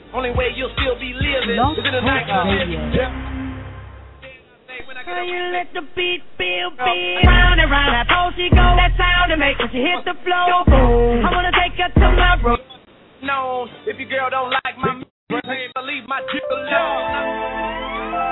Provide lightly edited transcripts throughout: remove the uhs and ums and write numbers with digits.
Only way you'll still be living is in the night. How you let the beat feel big? Round and round that pole she go. That sound to make when she hit the floor. Boom. I wanna take her to my room. No, if your girl don't like my music, believe my dick alone.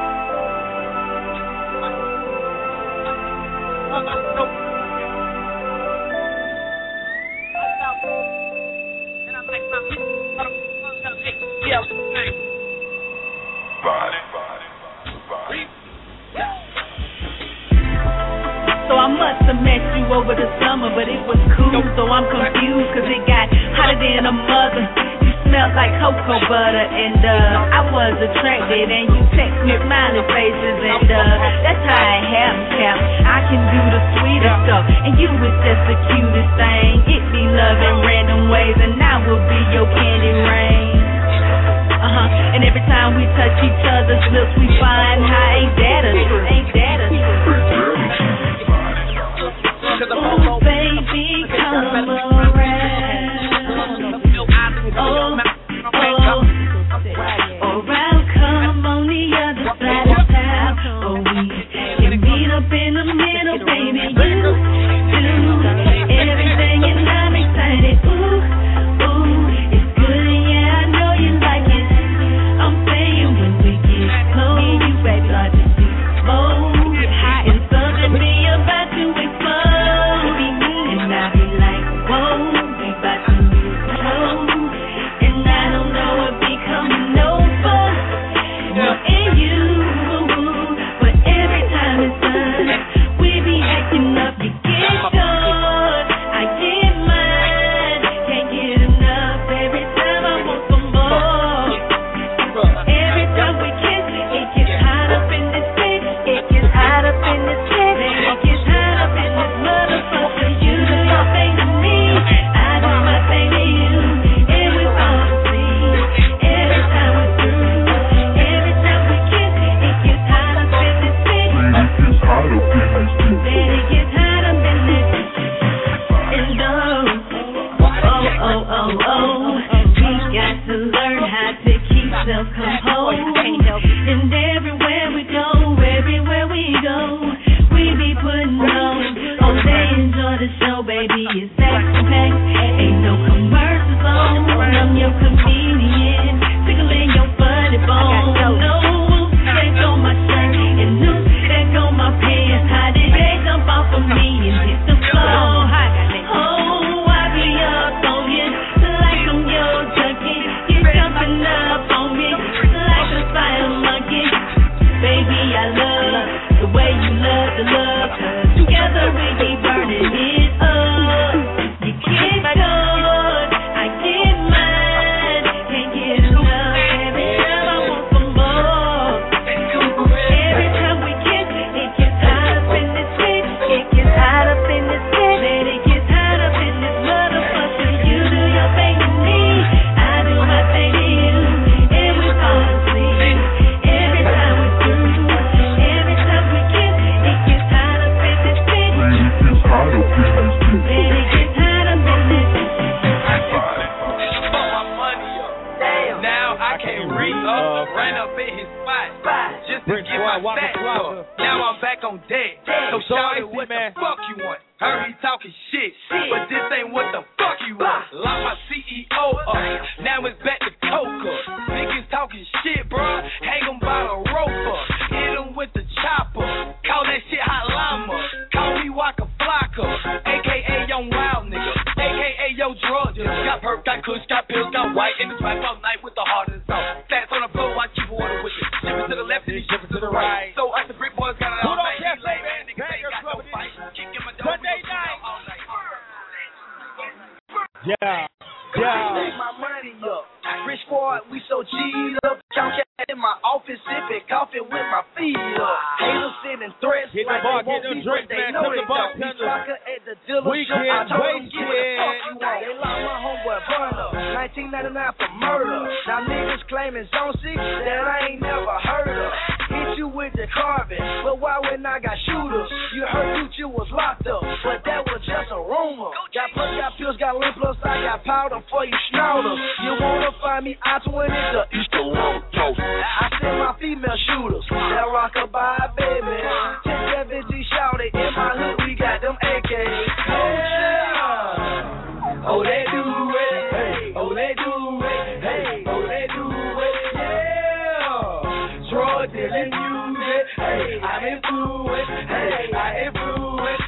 So I must have met you over the summer, but it was cool, so I'm confused, cause it got hotter than a mother. You smelled like cocoa butter, and I was attracted, and you text me smiling faces, and that's how it happens, Cap. I can do the sweetest stuff, and you was just the cutest thing. It be love in random ways, and I will be your candy rain. And every time we touch each other's lips, we find how ain't that a truth? Ain't that a truth? Oh, baby, come around. Around, come on the other side of town. Oh, we can meet up in the middle, baby. You do everything, and I'm excited. Ooh, it's good, yeah, I know you like it. I'm saying when we get close, you baby, start to see smoke. And something be about to explode. Now niggas claiming zone 6 that I ain't never heard of. Hit you with with the carving. But why when I got shooters? You heard Gucci was locked up, but that was just a rumor. Got perks, got pills, got lint, plus I got powder for you schnauzers. You wanna find me I-20, the Easter Road Toast. I send my female shooters, that rock-a-bye, baby. 10-7G shouted, in my hood we got them AKs. Yeah. Oh, they do it. Hey. Oh, they do it. Hey. Oh, they do it. Yeah. Drug dealing music. Hey. I'm influenced. Hey. I influence.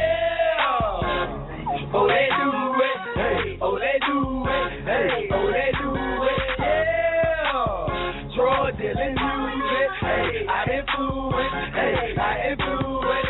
Yeah. Oh, they do it. Hey. Oh, they do it. Hey. Oh, they do it. Yeah. Drug dealing music. Hey. I influence. Hey. I influence.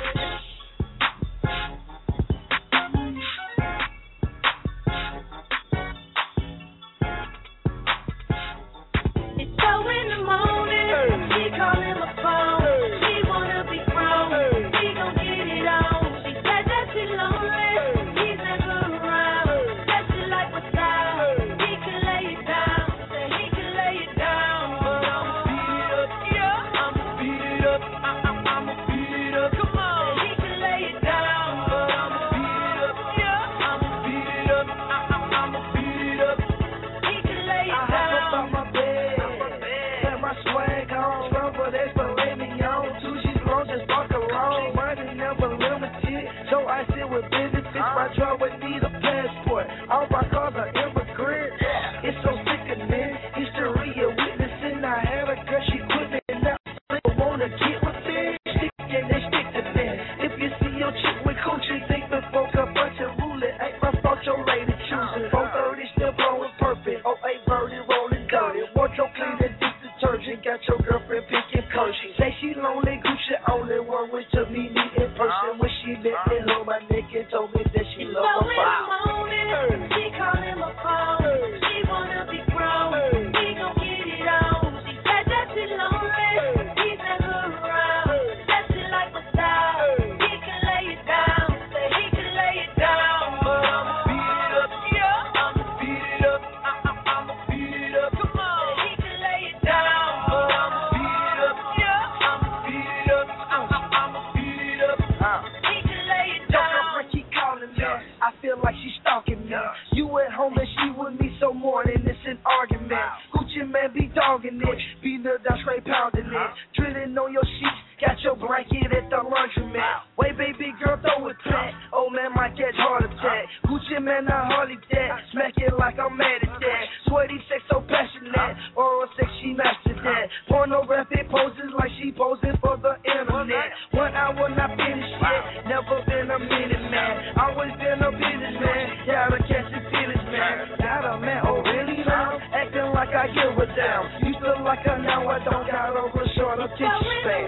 My drug would need a passport. All my cars are immigrant. It's so sickening. History of witnessing. I had a girl, she put me in that. I wanna get with it. Stick and they stick to that. If you see your chick with coochie, think before a bunch of ruling. Ain't my fault your lady choosing. 430 still blowing perfect. 08 birdie rolling dirty. Wardrobe clean and deep detergent. Got your girlfriend picking Persian. Say she lonely, Gucci only one wish to meet me in person. When she met me, hold my neck and told me that she love my phone. She calling my phone. She wanna be grown. We gon' get it on. She said that she lonely. He's never around. That she like my style. He can lay it down. Say he can lay it down. But I'ma beat it up. Yeah, I'ma beat it up. I'ma beat it up. Come on. Say he can lay it down. But I'ma beat it up. Yeah, I'ma beat it up. I'ma beat it up. He can lay it down. Keep calling me. I feel like she's stalking me. You at home and she with me so more than it's an argument. Gucci man be dogging it, beating her down straight pounding it, drilling on your sheets, got your blanket at the laundromat. Wait baby girl throw it back, oh man might catch heart attack. Gucci man not hardly that, smack it like I'm mad at that. Sweaty sex so passionate, oral sex she mastered that. Pornographic poses like she posing for the internet. 1 hour not finished yet, never been a minute man. Always been a businessman, gotta catch the feelings man. Got a man, oh really now? Acting like I give a damn. Used to like her, now I don't got over short attention span.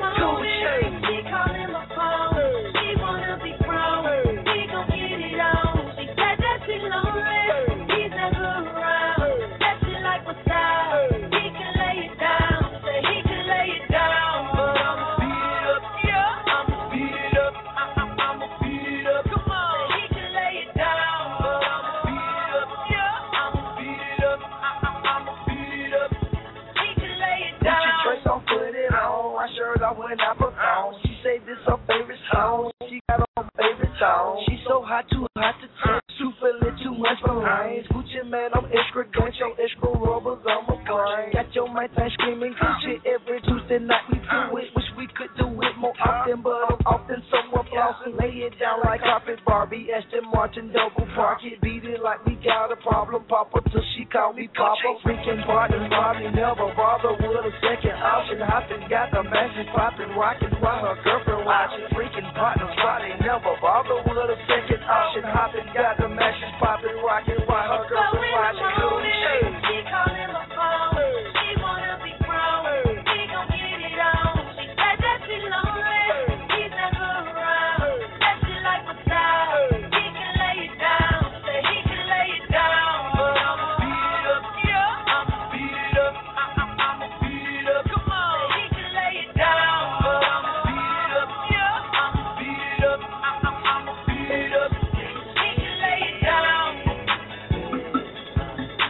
She calling my phone, she wanna be grown. We gon' get it on. She said that she lonely, he's never around. That she like my style, he can lay it down. Say he can lay it down. But I'ma beat it up, yeah, I'ma beat it up. I'ma beat it up. Come on, say he can lay it down. But I'ma beat it up, yeah, I'ma beat it up. I'ma beat it up. He can lay it down. Gucci trace on, put it on. My shirt off when I put on. She say this her favorite song. She got on favorite song. She so hot, too hot to touch. Super lit, too much for lines. Gucci man, I'm extra gun. Your extra rubbers, I'm a blind. Got your mind time screaming Gucci every Tuesday night. We do it. Wish we could do it more often, but I'm often someone flossing. Lay it down like carpet Barbie, Aston Martin, double park it. Beat it like we got a problem. Papa till she call me Papa. Freaking partners, Bobby never bother with a second option. Hopping, got the matches popping, rocking while her girlfriend watching. Freaking partners, Bobby never bother with a second option. Hopping, got the matches popping, rocking while her girlfriend watching. She calling my phone, she wanna be grown. We gon' get it on. She said that she lonely, he's never around. That she like my style, he can lay it down. Say he can lay it down. But I'ma beat it up, yeah, I'ma beat it up. I'ma beat it up. Come on, say he can lay it down. But I'ma beat it up, yeah, I'ma beat it up. I'ma beat it up. He can lay it down.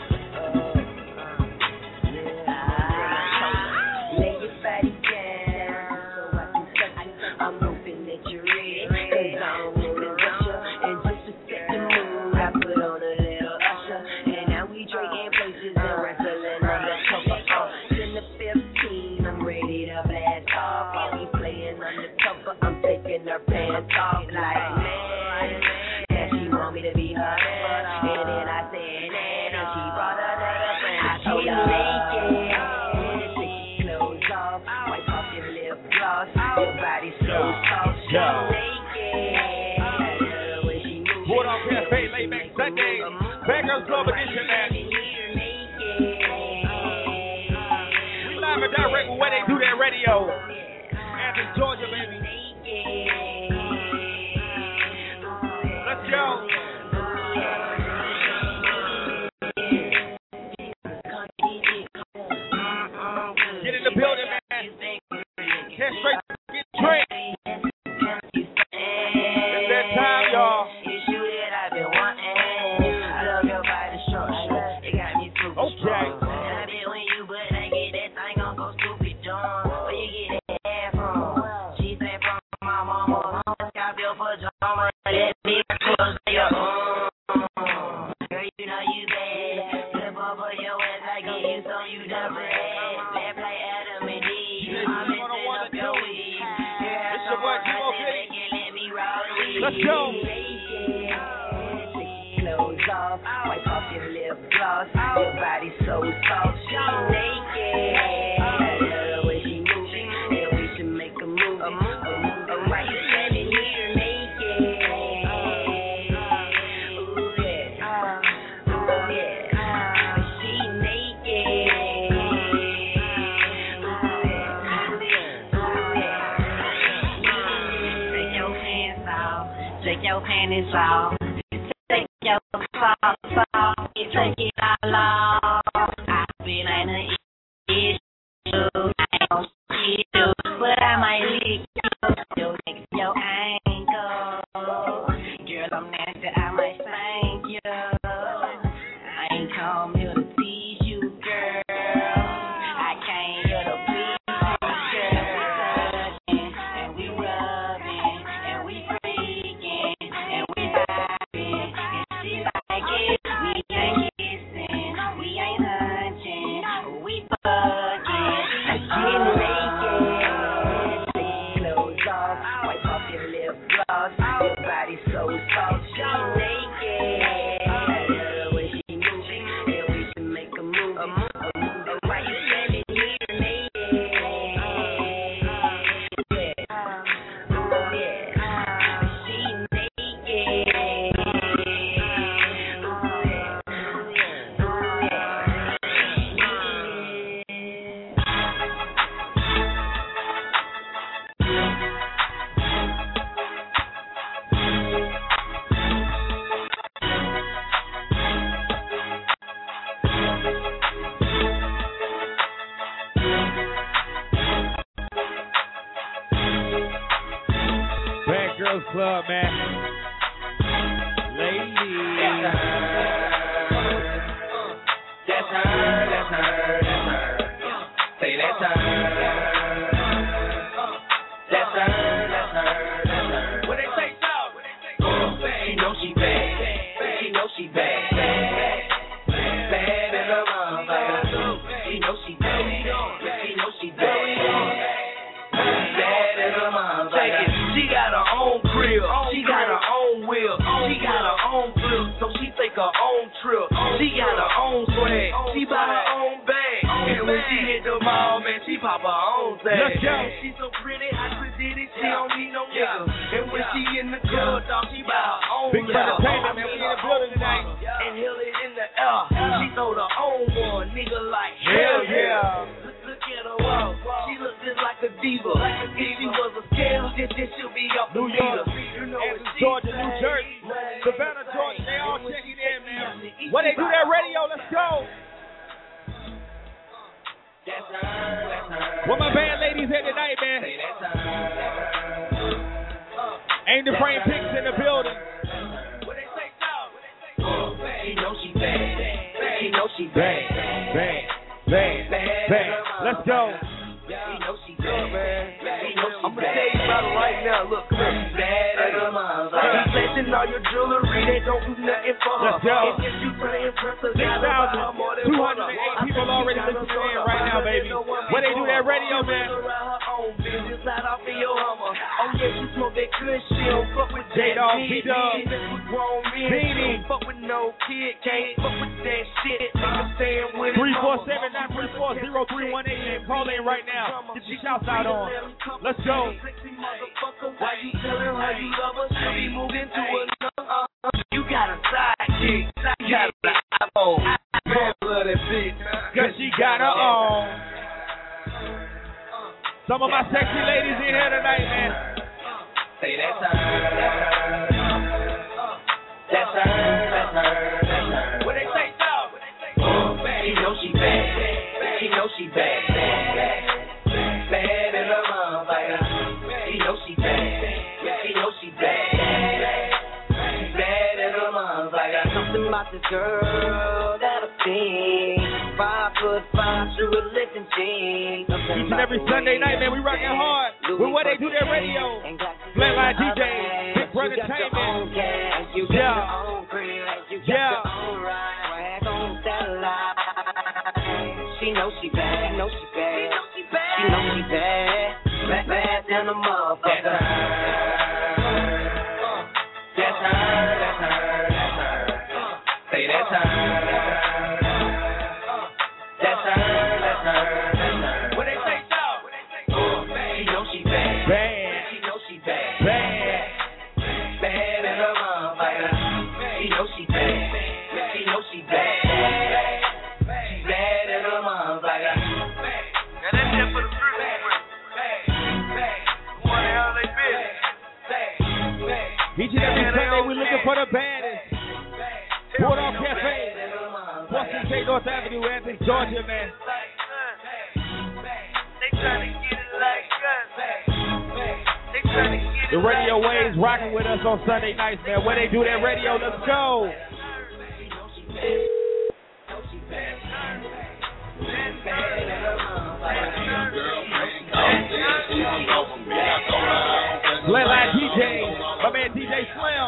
Yeah. Bulldog Cafe, late back Sunday. Bad Girls Club edition, man. We live and direct with where they do their radio. Athens, Georgia, baby. Let's go. Get in the building, man. Get straight to get trained. It's that time, y'all. Okay. Let's go. Clothes off, wipe off your lip gloss. Your body so soft, she's naked. I love the way she moves, and we should make a movie. Why you standing here naked? Ooh yeah, she naked. Take your panties off. Take your socks off. Take it all off. I feel like an issue. I don't see you, but I might lick you. Your ankle. Girl, I'm nasty. I might spank you. I ain't come here to tease you, girl. I came here to please you, girl. We touching and we rubbing and we freaking and we vibing and she like it. We ain't kissing, we ain't hunching, we fucking and getting naked. Take your clothes off, wipe off your lip gloss. Your body so soft, she's naked. I love the way she moves, and we should make a movie. Why you standing here naked? She naked. Bad Girls Club, man. Ladies. That's her. Say that's her. That's her. What they say, so? She know she bad. She know she bad. Bad as a motherfucker. She know she bad. She know she bad. Bad as a motherfucker. She got her own crib. She got her own wheel. She got her own flip, so she take her own trip. She got her own swag. She buy her own bag. And when she hit the mall, man, she pop her own thing. Let's go. She so pretty, I did it. She don't need no nigga. And when she in the club, dog, she buy her own. Big entertainment, man. We in the building tonight. And hill it in the air. She throw her own one, nigga, like Hell yeah. Look at her walk. She look just like a diva. If she was a scale, then she'll be up New York, You know Athens, Georgia, New Jersey, Savannah, Georgia. They all checking in, man. Where they do their radio, let's go. Where my band ladies at tonight, man? Aim the frame picks in the building. She know she bad. She know she bad. Bang. Let's go. She know she bad, man. I'm gonna tell you about it right now. Look, come here. Bad as a motherfucker. She's flashing all your jewelry. They don't do nothing for her. Let's go. And if you try to impress her, 6,208 people already listening in right now, baby. Where they do that radio, man? Slide off in your Hummer. Oh yeah, she smoke that good shit. Don't fuck with J-Dog, J-Dog. Grown men. Beanie. Fuck with no kid. Can't fuck with that shit. Nigga staying with it. 347-934-0318. Call in right now. Get your shouts out on. Let's go. Why you telling her you love her? She'll be moving to another. You got a sidekick. You got an iPhone. Man, love that bitch. Cause she got her own. Some of my sexy ladies in here tonight, man. Say that's her. That's her. That's her. That's her. What they say, dog? She know she bad. She know she bad. Bad as a motherfucker. She know she bad. She know she bad. Bad as a motherfucker. Something about this girl that I see. 5'5" through a lifting jeans. Each and every Sunday night, man, we rocking hard with where they do their radio. Flatline DJ, Big Brother Entertainment. Yeah. She knows she bad. She knows she bad. She knows she bad. Bad than a motherfucker. That's her. That's her. That's her. Say that's her. That's her. That's her. What they say, dog? She knows she bad. Bad. She knows she bad. Bad. Bad as a motherfucker. She knows she bad. She knows she bad. She's bad as a motherfucker. Now that's just for the fruit. What the hell they been? Each and every Sunday, we're looking for the baddest. Bulldog Cafe, Boston State North Avenue, Athens, Georgia, man. They trying to get it like us. They trying to get it. The Radio Waves rocking with us on Sunday nights, man. Where they do their radio, let's go. Flatline DJ, my man DJ Slim.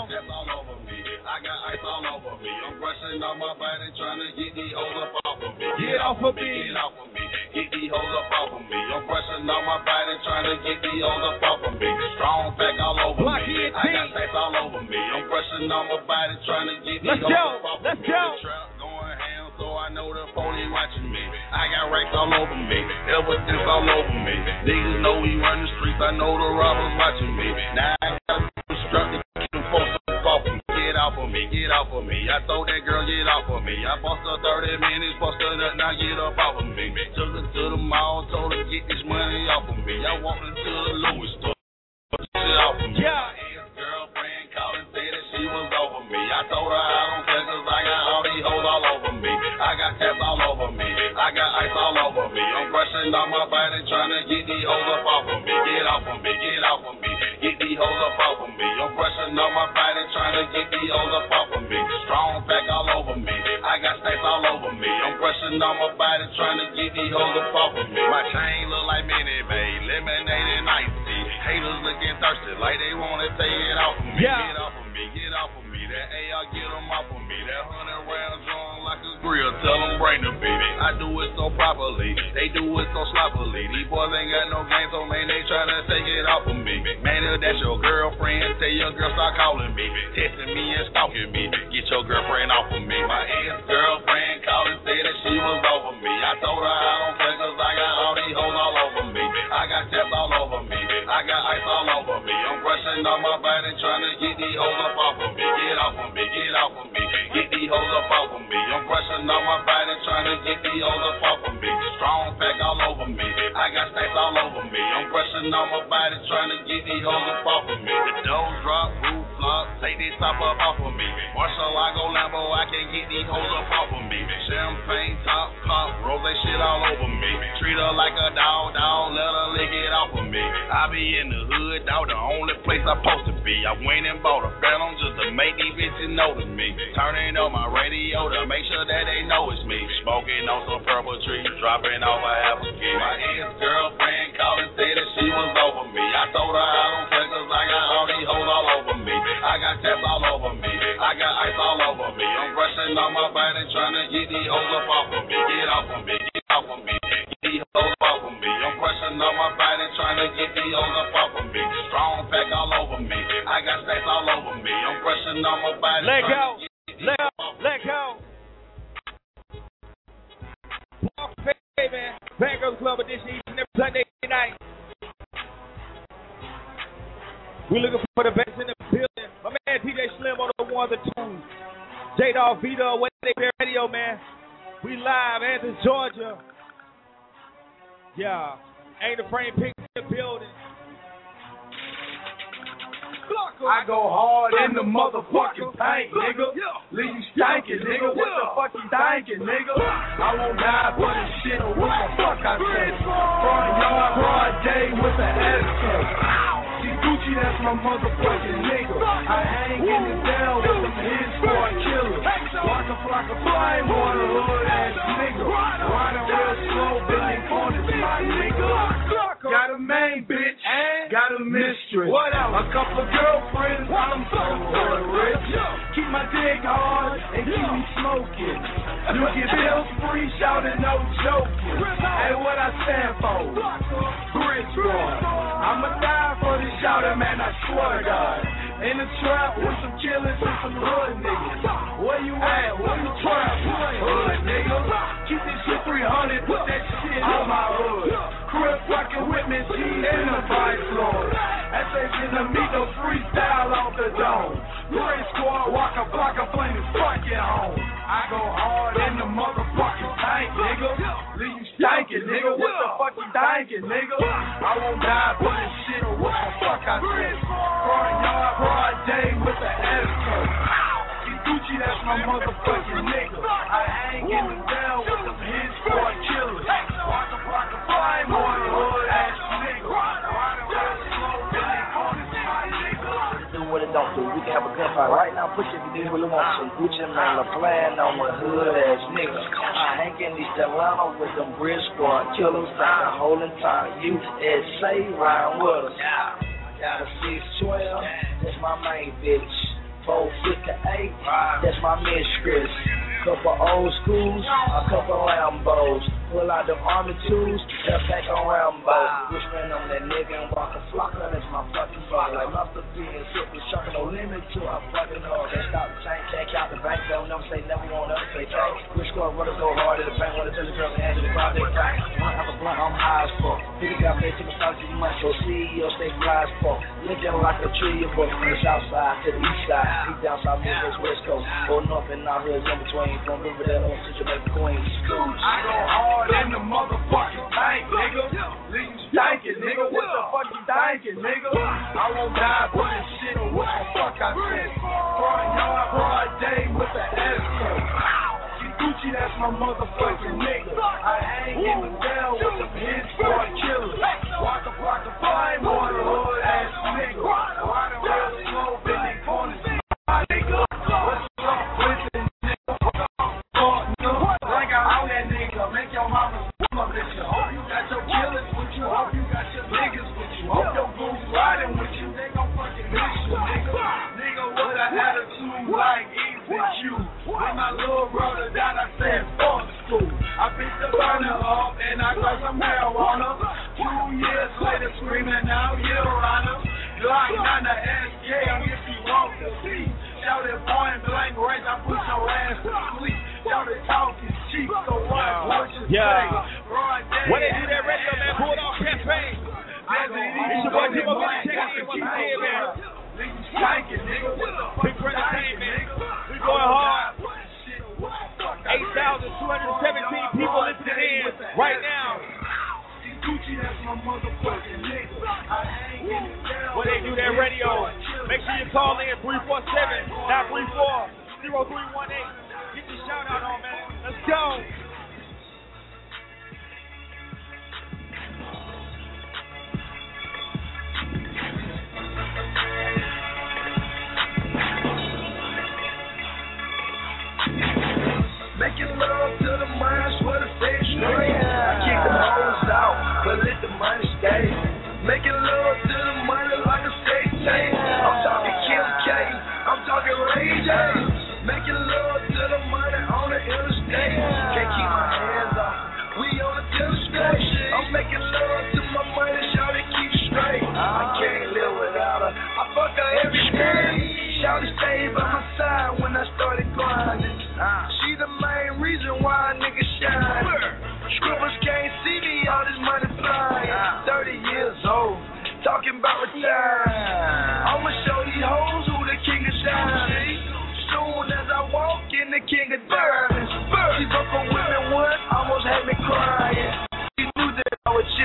I got ice all over me. I'm brushing on my body, trying to get these hoes up off of me. Get off of me. Get off of me. Get these hoes up off of me. I'm brushing on my body, trying to get these hoes up off of me. Strong pack all over Block me. it, I got stacks all over me. I'm brushing on my body, trying to get these hoes up off of me. Let's go. The trap going ham, so I know the police watching me. I got racks all over me. Evidence all over me. Niggas know we run the streets. I know the robbers watching me. Now I got a strap to keep them folks off of me. Get off of me, get off of me. I told that girl, get off of me. I bust her 30 minutes, bust her nut, now get up off of me. Took her to the mall, told her get this money off of me. I walked into the Louis store, shit off of me. Yeah. My ex-girlfriend called and said that she was over me. I told her I don't care cause I got all these hoes all over me. I got tats all over me. I got ice all over me. I'm brushing on my body, trying to get these hoes up off of me. Get off of me, get off of me. Get these hoes up off of me. I'm brushing on my body, trying to get these hoes up off of me. Strong pack all over me. I got stacks all over me. I'm brushing on my body, trying to get these hoes up off of me. My chain look like Minute Maid, lemonade and iced tea. Haters looking thirsty, like they wanna take it off of me. Yeah. Get off of me, get off of me. That AR, get them off of me. That 100 rounds drawn like a grill, tell them bring the baby. I do it so properly, they do it so sloppily. These boys ain't got no game, so man, they tryna take it off of me. Man, if that's your girlfriend, tell your girl start calling me, texting me and stalking me. Get your girlfriend off of me. My ex-girlfriend called and said that she was over me. I told her I don't care cause I got all these hoes all over me. I got tats all over me. I got ice all over me. I'm brushing on my body, trying to get these hoes up off of me. Get off of me, get off of me. Get these hoes up off of me. I'm brushing on my body, trying to get these hoes up off of me. Strong pack all over me. I got stacks all over me. I'm brushing on my body, trying to get these hoes up off of me. The doors drop, roof flop, take this top up off of me. Marshall-Lago Lambo, I can get these hoes up off of me. Champagne top pop, rose shit all over me. Treat her like a dog, let her lick it off of me. I be in the hood, dog, the only place I'm supposed to be. I went and bought a Phantom just to make these bitches notice me. Turning on my radio to make sure that they know it's me. Smoking on some purple trees, dropping off a half a key. My ex-girlfriend called and said that she was over me. I told her I don't care cause I got all these hoes all over me. I got tats all over me. I got ice all over me. I'm brushing on my body, trying to get these hoes up off of me. Get off of me, get off of me. Get these hoes off of me. I'm brushing on my body, trying to get these hoes up off of me. Strong pack all over me. I got stacks all over me. I'm brushing on my body. Let go. Let go. Hey, man. Bangers Club edition each and every Sunday night. We looking for the best in the building. My man DJ Slim on the ones and twos. J-Dog Vita, Way Bear Radio, man. We live, Athens, Georgia. Yeah. Ain't afraid pick in the building. I go hard in the motherfucking paint, nigga. Leave you stankin', nigga. What the fuck you thinking, nigga? I won't die for this shit or what the fuck I say. Front yard, broad day with the SK. See Gucci, that's my motherfucking nigga. I hang in the down with them his for killers. Walk a flock of flame on a hood ass nigga. Riding real slow, bending corners, my nigga. Got a main bitch, got a mistress. What else? A couple of girlfriends, I'm so rich. Keep my dick hard and keep me smoking. You get bills free, shouting no joking. Hey, what I stand for? Bridgeport. I'ma die for this shouting, man, I swear to God. In the trap with some killers and some hood niggas. Where you at? Where you trap? Hood nigga. Keep this shit 300, put that shit on my hood. Crib fucking with me, she in the vice lord. As they finna meet the freestyle off the dome. Great squad, walk a block of flame is fucking home. I go hard in the motherfucking tank, nigga. Leave you stankin', nigga. What the fuck you thinking, nigga? I won't die for this shit or what the fuck I said. Front yard, broad day with the SK. See Gucci, that's my motherfucking nigga. I hang in the down with them his for killers. Walk a block of flame on the hood ass nigga. Riding real slow, bending corners, my nigga. Do what it don't do. We can have a gunfight right now. Push it if you really want some Gucci, man. The plan on the hood ass niggas. I hang in these Atlanta with them bridge squad killers. Like a whole entire USA riding with us. Got a 612, that's my main bitch. 458, that's my mistress. Couple old schools, a couple Lambos. Pull out them army tools, step back on Rambo. Whispering on that nigga and walk a flock, that's my fucking father. Like Master P and Super Shark, no limit to our fucking hard. They stop the chain, can't count the bank, don't never say never want us to say tank. Which score runners go hard in the bank, wanna tell the girl and answer the project back. One have a blunt, I'm high as fuck. Nigga got paid to massage too much, so CEO stay fly as fuck. Looking like a tree, but from the south side to the east side. Deep down south, Midwest, West Coast. Or north and our hoods in between. From Riverdale on to Jamaica, Queens. I go hard in the motherfucking tank, nigga. Leave you stankin', nigga. What the fuck you thinking, nigga? I won't die for this shit or what the fuck I said. Front yard, broad day with the SK. See Gucci, that's my motherfucking nigga. I hang in the down with them his for killers. Walk a block of flame on the hood ass nigga. Riding real slow, bending corners, my nigga. What's up with this nigga? Like I own that nigga. Make your mama swim up this shit. Hope you got your killers with you. Hope you got your niggas with you. Hope your goons riding with you. They gon' fucking miss you, nigga. Nigga with an attitude like EZQ. When my little brother died, I said fuck school. I picked the burner up and I got some marijuana. 2 years later, screaming out, Your Honor. Glock 9 the SK if you want to see. Shout it point blank range, I put your ass to sleep. Shout it talk is cheap, so what you say? When they do that radio, man, pull it off campaign. It's your boy Jimbo, get check in what you did, man. Big Entertainment, we going hard. 8,217 people listening in right now. When they do that radio, make sure you call in 347-934-0318. Get your shout out on, man. Let's go. Making love to the minds where the stage straight. I kick the hoes out, but let the money stay. Making love to the money like a state tank. I'm talking Kim K, I'm talking Ray J. Making love to the money on the interstate. Can't keep my hands off, we on the demonstration. I'm making love to my money, shout it keep straight. I can't live without her, I fuck her every day. Shout it stay by my side when I started grinding. She the main reason why a nigga shine. Scribbles can't see me, all this money flying. 30 years old, talking about retiring.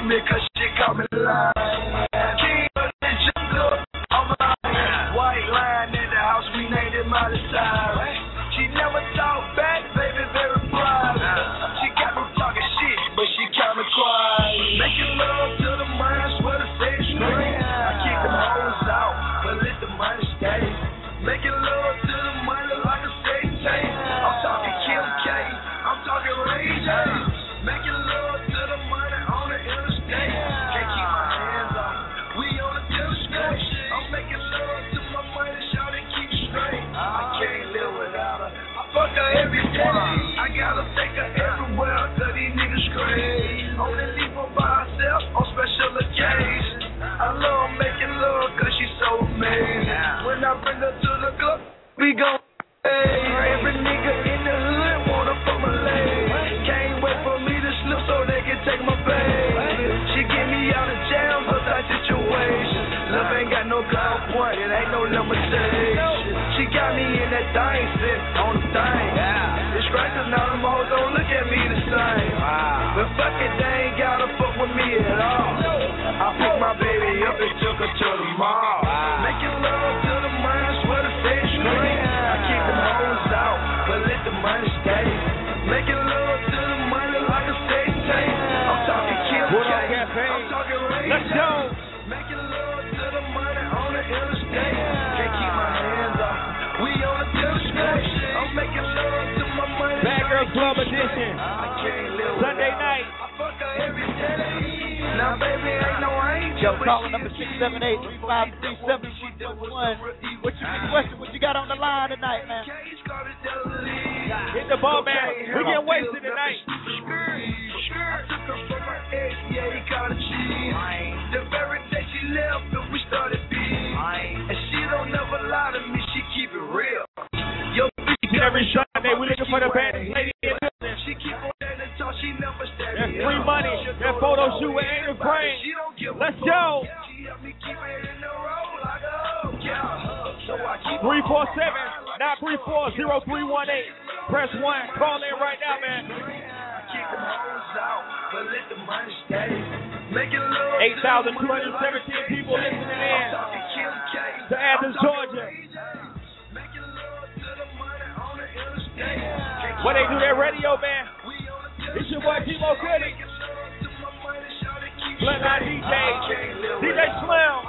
me cause she caught me lying. King of the jungle, I'm lying. White line in the house, we named it Miley Cyrus. She never talk back, baby, very private. She got me talking shit, but she kept me quiet. Making love to the mind, swear the sex scream. I kick them hoes out, but let the money stay. Making love to the money like a sex tape. I'm talking Kim K, I'm talking Ray J. Making love to the money on the interstate. Can't keep my hands off, we on the telescope. I'm making love to my money, shout it, keep it straight. I can't live without her, I fuck her every day. I gotta take her everywhere, cause these niggas crazy. Only leave her by herself on special occasions. I love making love cause she's so amazing. When I bring her to the club, we gon' every nigga in the hood wanna fuck my leg. Can't wait for me to slip so they can take my baby. She get me out of jail for that situation. Love ain't got no point, it ain't no limitation. She got me in that thing, sit on the thing. It's right cause now them hoes don't look at me the same. But fuck it, they ain't gotta fuck with me at all. I picked my baby up and took her to the mall. Making love to the mind, swear the sex scream. I kick them hoes out, but let the money stay. Making love to the money like a sex tape. I'm talking Kim K, I'm talking Ray J. Let's go. Making love to the money on the interstate. Can't keep my hands off, we on the telescope. I'm making love to my money. Bad Girls Club edition. I can't live Sunday night. I fuck her every day. Now baby ain't no angel. Yo, calling number 678-353-71. What you got on the line tonight, man? Hit the ball, man. We getting wasted tonight. I took her from my ex, yeah, he caught a cheese. The very day she left, and we started being. And she don't never lie to me, she keep it real. Yo, Every Sunday, we looking for the baddest lady in the building. she keep on standing tall, she never stand. That's free money. That photo shoot with Angel Crane. She don't give a Let's fuck. go. She help me keep it in the road like a hoe. Yeah, so I keep 347-934-0318. Press 1. Call in right now, man. Kick them hoes out, but let the money stay. Making love 8,217 people listening in to Athens, Georgia. Making love to the money on the interstate. Where they do their radio, man. It's your boy T-Mo Goody. Bloodline DJ. DJ Slim.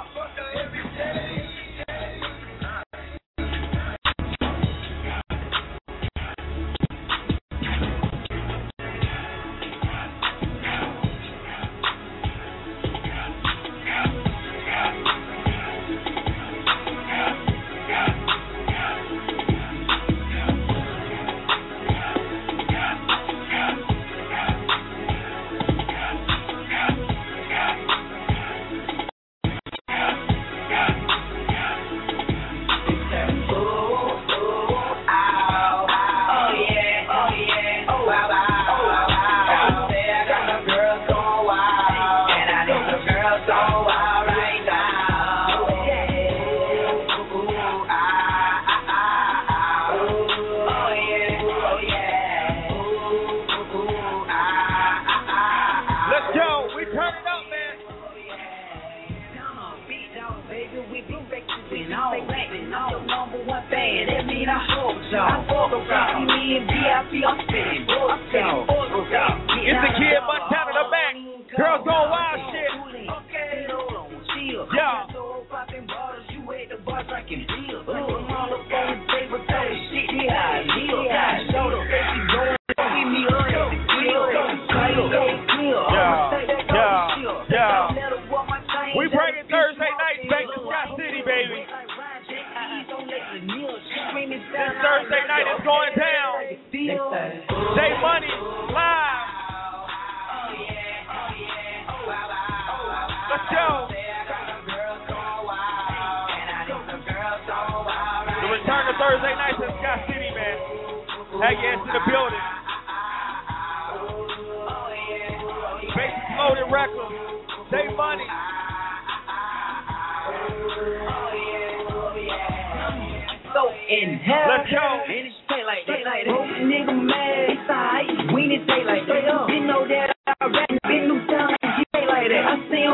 It's the kid Montana the back. Girls going wild shit. Yeah. Yeah. We bringing Thursday night back to Scott City, baby. This Thursday night is going down. Jay Money live. Let's go. The return to Thursday nights in Scott City, man. Have your ass in the building. Basic Loaded Records. Jay Money. So in hell, let's go. And it's stay like that. Nigga mad, it's alright. We need to stay like that. You know that I rap, been new time, you stay like that.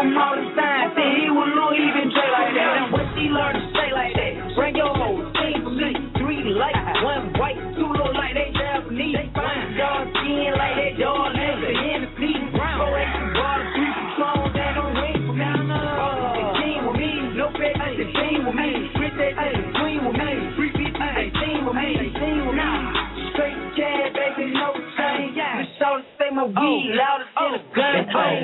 him all the time. Said he was Louis, even Dre like that. And what she learned to say like that. Bring your whole team for me. 3 light, 1 white, 2 look like they Japanese. 1 dark skin like they dog nigga. Hennessy Brown. 4 extra bottle, 3 Patrons, and no ring for me. The team with me. No pay, the team with me. Rich, they queen with me. 3 bitches, they team with me. Straight cash, baby, no change. The show say my weed louder than a gun.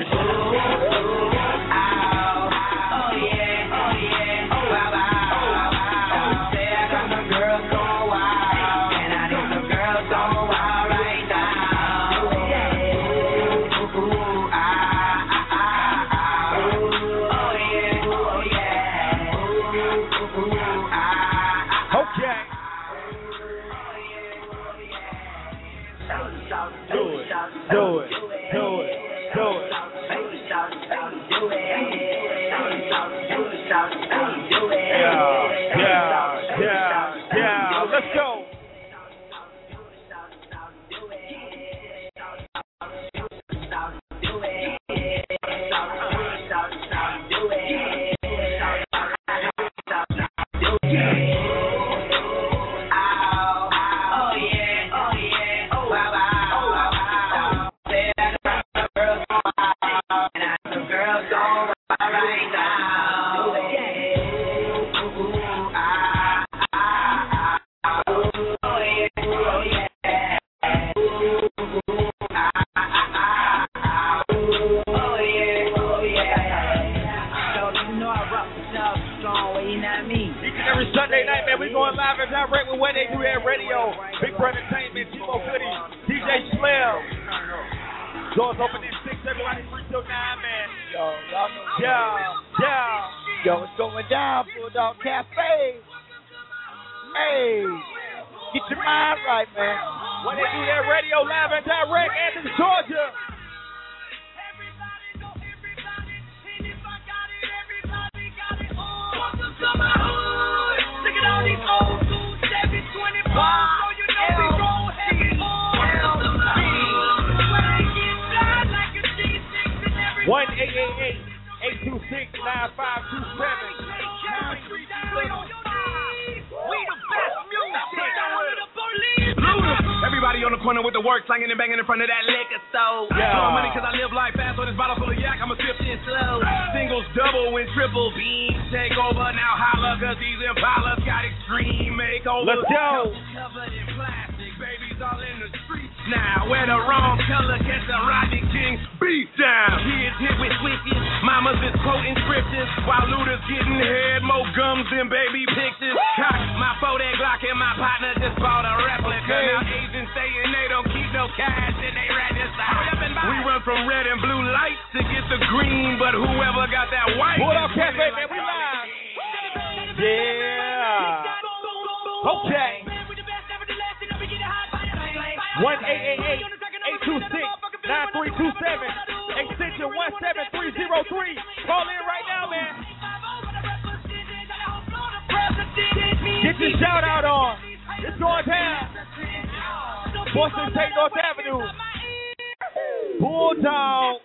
Yeah. Let's go. Sunday night, man, we going live and direct with Where They Do That Radio. Big Brother Entertainment, T-Mo Goody, DJ Slim. Doors open at 6, everybody free till 9, man. Yo, y'all know. Yeah. Yo, it's going down, Bulldog Cafe. Hey, get your mind right, man. Where They Do That Radio, live and direct, Athens, Georgia. Look at all these old schools, 725, so you know we roll heavy. 1-888-826-9527. Everybody on the corner with the work, slanging and banging in front of that liquor store. Blowing money cause I live life fast, so this bottle full of yak, I'ma sip it slow. Singles, double, and triple beams take over. Now holla, cause these Impalas got extreme makeovers. Let's go. Covered in plastic, babies all in the streets now. Wear the wrong color, catch the Rodney King beat down. Kids hit with switches, mamas is quoting scriptures, while looters getting head, more gums than baby pictures. Cock my 4-day Glock and my partner just bought a replica. Now Asians saying they don't keep no cash in they register. We run from red and blue lights to get the green, but whoever got that white. Bulldog Cafe, man, we live. Yeah. Okay. 1-888-826-9327. Extension 17303. Call in right now, man. Get your shout out on. It's going down. Boston State North Avenue. Bulldog.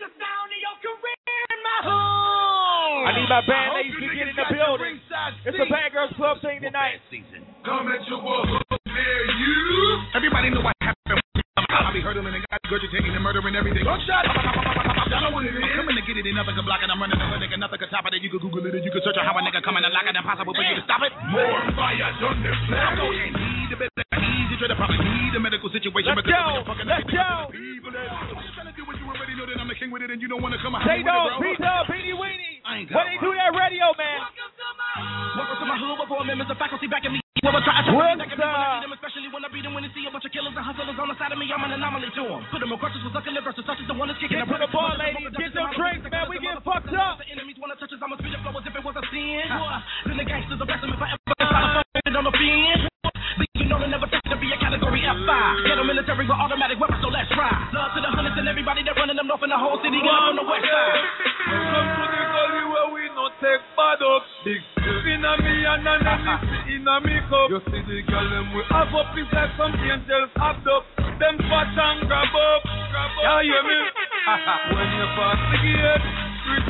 I need my band ladies to get in the building. It's a Bad Girls Club thing tonight. Come at your hood near you. Everybody know what happened. I'll be hurdling and got regurgitating and murdering everything. Gunshot. Y'all know what it is. Coming to get it and nothing can block it. I'm running the hood, nigga, nothing can top it. You can Google it and you can search on how a nigga coming and lock it. Impossible for you to stop it. More fire done this. I'm going to need a bit of easy to the probably need a medical situation. Let's go. Let's go. Trying to do what you already know that I'm the king with it and you don't want to come out. J-Dog, P-Dub, Beanie Weenie. Where They Do That Radio, man. Welcome to my hood with 4 members of faculty backing me. Whoever try to them, especially when I beat them when they see a bunch of killers and hustlers on the side of me, I'm an anomaly to them. Put them on crutches with sucking liver, so such as the one that's kicking. Get to the bar, ladies. Get your drinks, man. We get fucked up. The enemies want to touch us, I'ma speed the flow as if it was a sin. Then the gangsters arrest them if I ever try to on the fin. You know they never take to be a category F5. Get a military with automatic weapons, so let's try. Love to the hundreds and everybody that running them off in the whole city, get up on the west side. Come to the gully where we no take bad up. Big inna me and an inna me cup. You see the girl them we have up is like some angels act up. Them fat and grab up. You hear me? When you pass the gate, street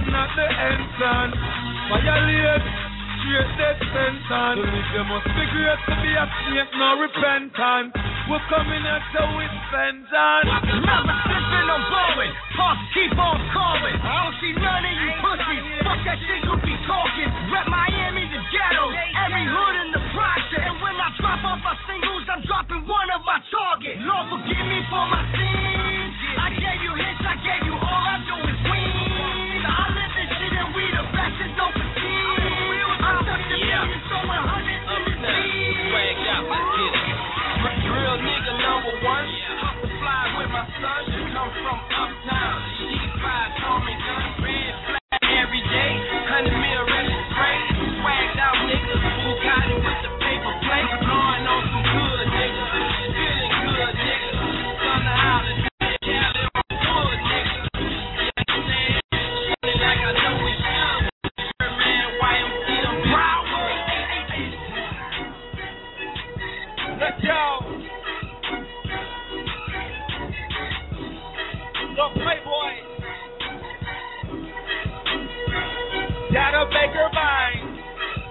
not the end, son. Violate, straight death sentence. Believe you must be great to be a snake, no repentance. We're coming at you with vengeance. Remember slipping, I'm blowing. Talk, keep on calling. I don't see none of you pussies. Fuck that shit, you be talking. Rep Miami, the ghetto. Every hood in the project. And when I drop off my singles, I'm dropping one of my targets. Lord, forgive me for my sins. I gave you hits, I gave you all I do is win. I live this shit and we the best, there's no fatigue. I'm such a million, throwing hundreds in the sea. Swag out, let's get it. Real nigga number one. Hustle fly with my son. She come from uptown. G5 Tommy gun. Red flag every day. 100 mil ready to spray. Swagged out niggas. Who got it with the paper plate. Blowing on some good niggas. Feeling good niggas. Son of Holland. Cali on wood niggas. Feeling like I know we should. Man, YMC, I'm proud. Let's go. Look, Playboy. Gotta make her mine.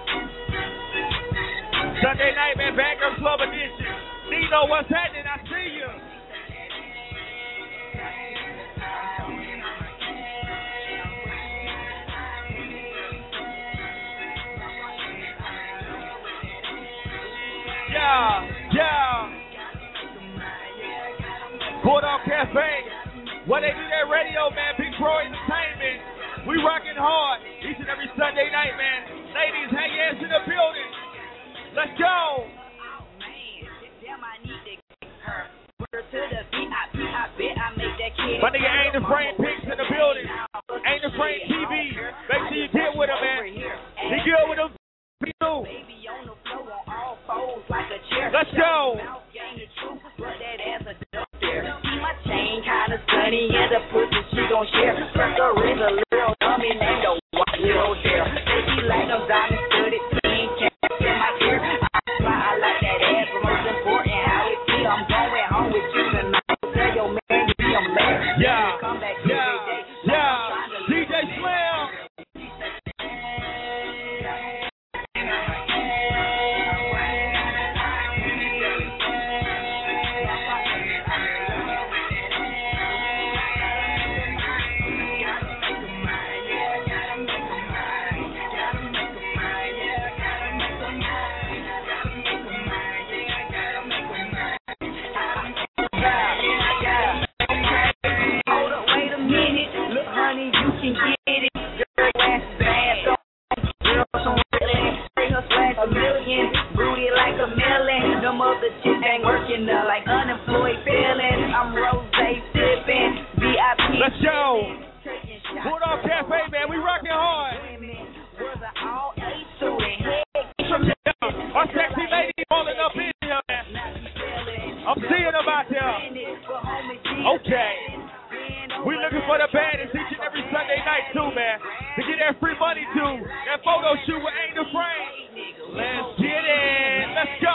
Sunday night, man, Banger Club Edition. Nino, what's happening? I see you. Yeah. Bulldog Cafe. Where they do their radio, man. Big Pro Entertainment. We rocking hard each and every Sunday night, man. Ladies, hang your ass in the building. Let's go. My nigga Ain't Afraid Pics in the building. Ain't Afraid TV. Make sure you get with him, man. He good with him. Let's go. My chain kinda sunny and the pussy she gon' share. Her is a little dummy named the white little there. Say she like them diamond studded pink caps in my ear. I like that ass, but most important how it feel. I'm going home with you tonight. Tell your man you be a man. Yeah. Come back every day. DJ Slam. The shit ain't working like unemployed feeling. I'm rose sipping, VIP. Let's go. Bulldog Cafe, man. We rocking hard. Our sexy lady calling up in here, man. I'm seeing them out there. Okay. We looking for the baddest each and every Sunday night too, man. To get that free money too. That photo shoot with Ain't Afraid. Let's get it. Let's go.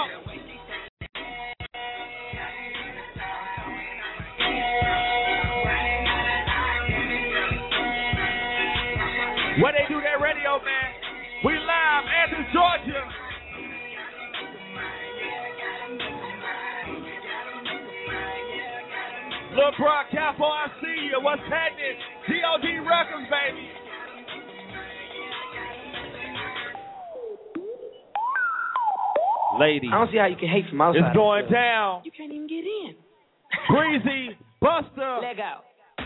Where they do their radio, man. We live, Athens, Georgia. Lil Brock, Capo, I see you. What's happening? D.O.D. Records, baby. Ladies. I don't see how you can hate from outside. It's going down. You can't even get in. Breezy, Buster. Leg out.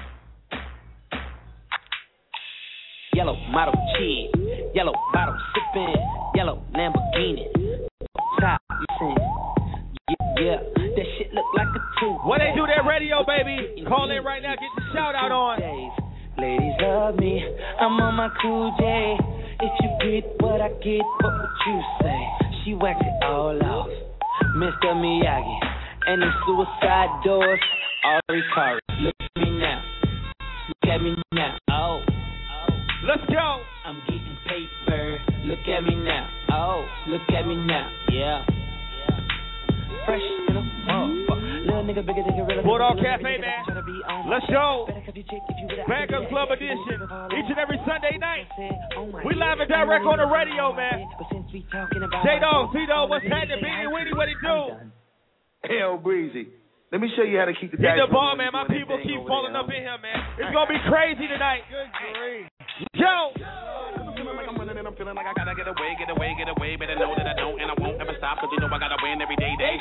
Yellow model cheese, yellow bottle sipping, yellow Lamborghini, top missing. Yeah, that shit look like a two. Where they do their radio, baby? Call in right now, get the shout out on. Ladies love me, I'm on my cool J. If you get what I get, what would you say? She whacked it all off, Mr. Miyagi, and the suicide doors, all Ricari. Look at me now, look at me now, oh. Let's go. I'm getting paper. Look at me now. Oh, look at me now. Yeah. Fresh to the little nigga bigger than gorilla. Bulldog Cafe, man. Let's go. Back Up Club Edition. Each and every Sunday night. We live and direct on the radio, man. J-Dog, T-Dog, what's happening? Beanie Weenie, what he do? Hell, Breezy. Let me show you how to keep the Hit the ball, man. My people keep falling up in here, man. It's going to be crazy tonight. Good grief. Yo. I'm feeling like I gotta get away. Better know that I don't and I won't ever stop, cause you know I gotta win every day. Just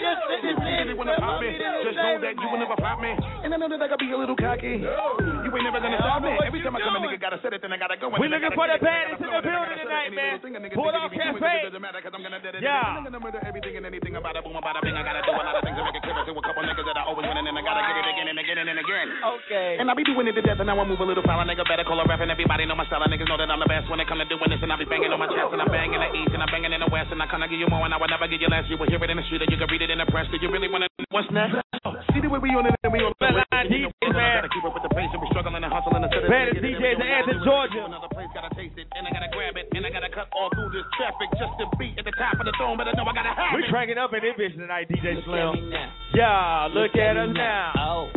know that you will never flop me. And I know that I gotta be a little cocky. You ain't never gonna stop me. Every time I come, a nigga gotta set it, then I gotta go. We looking for the baddest in the building tonight, man. Bulldog Cafe. Yeah. Everything and anything about a boom, about a bing. I gotta do a lot of things to make it clear to a couple niggas that I always win, and I gotta get it again and again and again. Okay. And I be doing it to death, and now I move a little foul. A nigga better call a ref, and everybody know my style. Niggas know that I'm the best when it come to doing this, and I be banging on my chest, and I'm banging the east, and I'm banging in the west, and I kinda give you more, and I would never give you less. You will hear it in the street, and you can read it in the press. Do you really wanna know what's next? See the way we on it, and we on the DJs, man. Gotta keep up with the pace, and we struggling and hustling and baddest DJs in Athens, Georgia. Another place gotta taste it, and I gotta grab it, and I gotta cut all through this traffic just to be at the top of the throne, but I know I gotta have it. We cranking up in this bitch tonight, DJ Slim. Yeah, look at us now. Oh.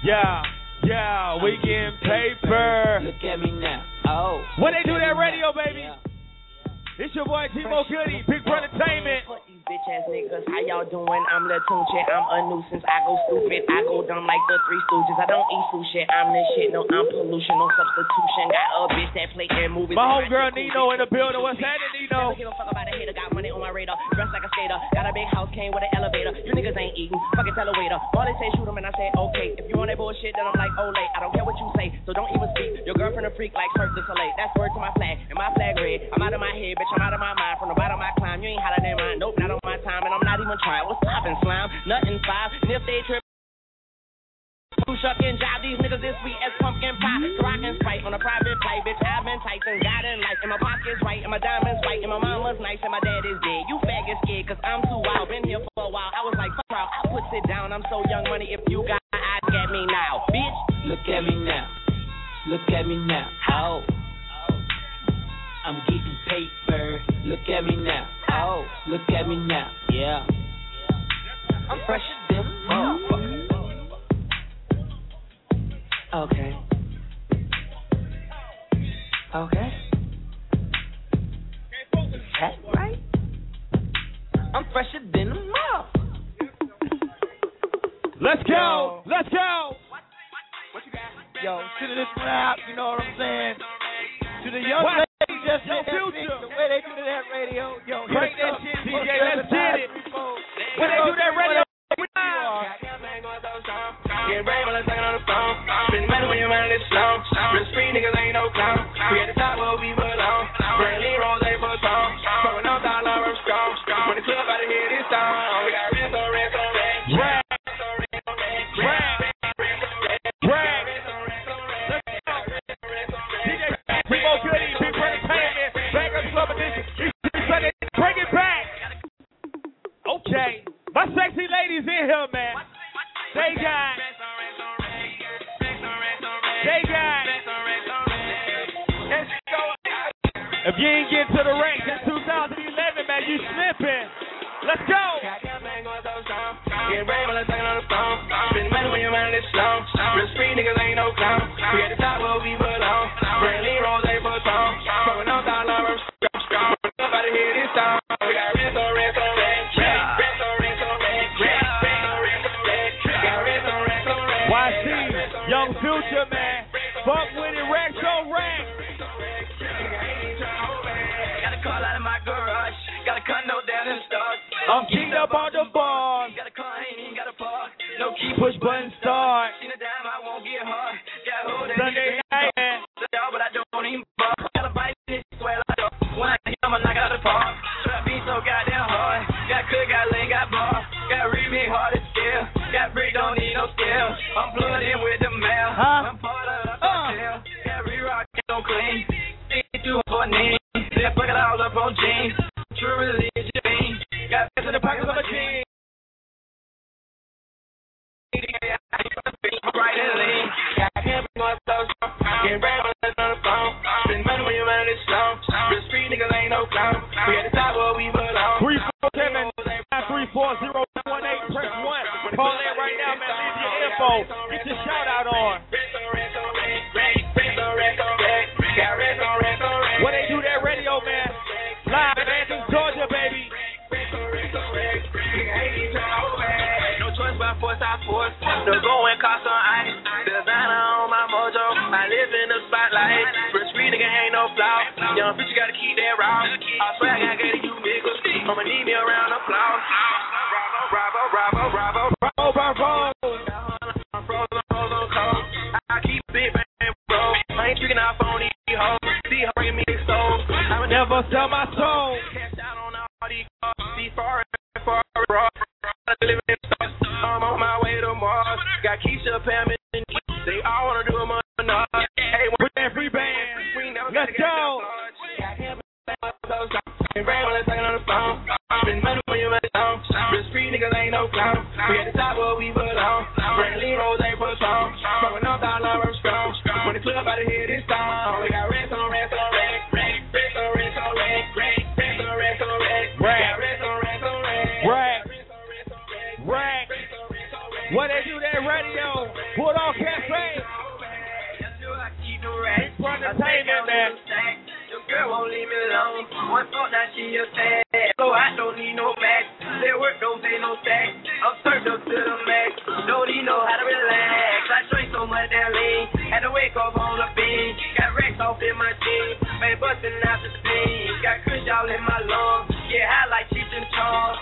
Yeah, we getting paper. Look at me now. Oh. When they do that radio, baby. It's your boy Timo Goody, Big Brother Entertainment. Fuck these bitch ass niggas, how y'all doing? I'm Lil Tunche, I'm a nuisance. I go stupid, I go dumb like the Three Stooges. I don't eat sushi, I'm this shit, no, I'm pollution, no substitution. Got a bitch that play in movies. My homegirl Nino in the building. What's happening, Nino? Don't give a fuck about a hater, got money on my radar. Dressed like a skater, got a big house, came with an elevator. You niggas ain't eating, fucking tell a waiter. All they say shoot 'em and I say okay. If you want that bullshit, then I'm like, oh late. I don't care what you say, so don't even speak. Your girlfriend a freak like Cirque du Soleil. That's word to my flag, and my flag red. I'm out of my head, bitch, I'm out of my mind. From the bottom I climb, you ain't hotter than mine. Nope, not on my time, and I'm not even trying. What's poppin', slime? Nothing 5. And if they trip, shuck and jive, these niggas is sweet as pumpkin pie. Rock and Sprite on a private flight, bitch. I've been Tyson, got in life, and my pocket's right, and my diamonds white, and my mama's nice, and my dad is dead. You faggot scared, cause I'm too wild. Been here for a while. I was like, fuck out. I put it down. I'm so young money. If you got eyes, look at me now, bitch. Look at me now. Look at me now. Oh. I'm getting paper. Look at me now. Oh, look at me now. Yeah. I'm fresher than motherfucker. Okay. Is that right? I'm fresher than a motherfucker. Let's go. Let's go. Yo, to this rap, you know what I'm saying? To the young ladies just Yo, Future. the way they do that radio. Yo, Crank that shit, DJ. Let's get it. When they do that radio, we Get brave while I'm talking on the phone. Spend money when you're running this slow. Real street niggas ain't no clown. We at the top where we belong. Brandy Rose ain't for song. Throwing up dollar, I'm strong. When the club out of here this time, we got rest on rest on rest. Rap. Timo Goody, Big Brother Entertainment, Back Up Club Edition. Sunday, bring it back. Okay, my sexy ladies in here, man. They got. If you ain't get to the ranks in 2011, man, you slipping. Let's go. Get brave while I'm talking on the phone. Spend money when you're running this slow. Real street niggas ain't no clown. We at the top where we belong. Brandy Rose ain't for song. Throwing up dollar, I'm strong. Up out of here this time. We got rest on rest on rest. Rest on rest on rest. Rest on rest on rest. Got rest on rest on rest. YC, Young Future, man. Fuck with it, Rex on Rex. Got a car out of my garage. Got a condo down in the stars. I'm geeked up on the bar. Got a car, ain't even got a park. No key, Push button start. Seen a dime, I won't get hard. Got a hold that Sunday night, man. but I don't even bark. Got a bite, swear I don't. When I hit, I'ma knock out the park. Trap beat so goddamn hard. Got cook, got lean, got bar. Got remake, hard to scale. Got brick, don't need no scale. I'm plugged in with the mail. I'm part of the hotel. Got re-rock, no clean. Stick to for name. Then fuck it all up on jeans. True religion. Got fist in the pockets of my jeans. Right and lean. Got him going so strong. Getting brave on the phone. Spend money when you're running this slow. Real street niggas ain't no clown. We at the top where we belong. 347-934-0118. Press 1. Call in right now, man. Leave your info. Get your shout out on. out. Young bitch, you gotta keep that route. I swear I gotta get you niggas. I'ma need me a round of applause. Bravo. I keep big bang, bro. I ain't tricking out on these hoes. See her bringing me souls. I would never sell my soul. Cash out on all these cars. See far, bro. I'm on my way to Mars. Got Keisha, Pam, and they all wanna do a month. Hey, with that free band, let's go. And rain when I talking on the phone. Been money when you mess on. Real street niggas ain't no clown. We at the top where we belong. Bring lean rolls ain't push on. Smoking up down love I'm strong. When the club out of here this time. We got rest on rest on rest. Rest on rest on rest. Rest on rest on rest. Got rest on rest on rest. Rack. What they do that radio? Put on cafe. Big entertainment, man. Your girl won't leave me alone. One thought that she a sad. So I don't need no back. Their work don't pay no tax. I'm turned up to the max. Don't even know how to relax. I drink so much that lean. Had to wake up on the bean. Got wrecked off in my jeans. Man, busting out the steam. Got kush all in my lungs. Yeah, high like Cheech and Chong.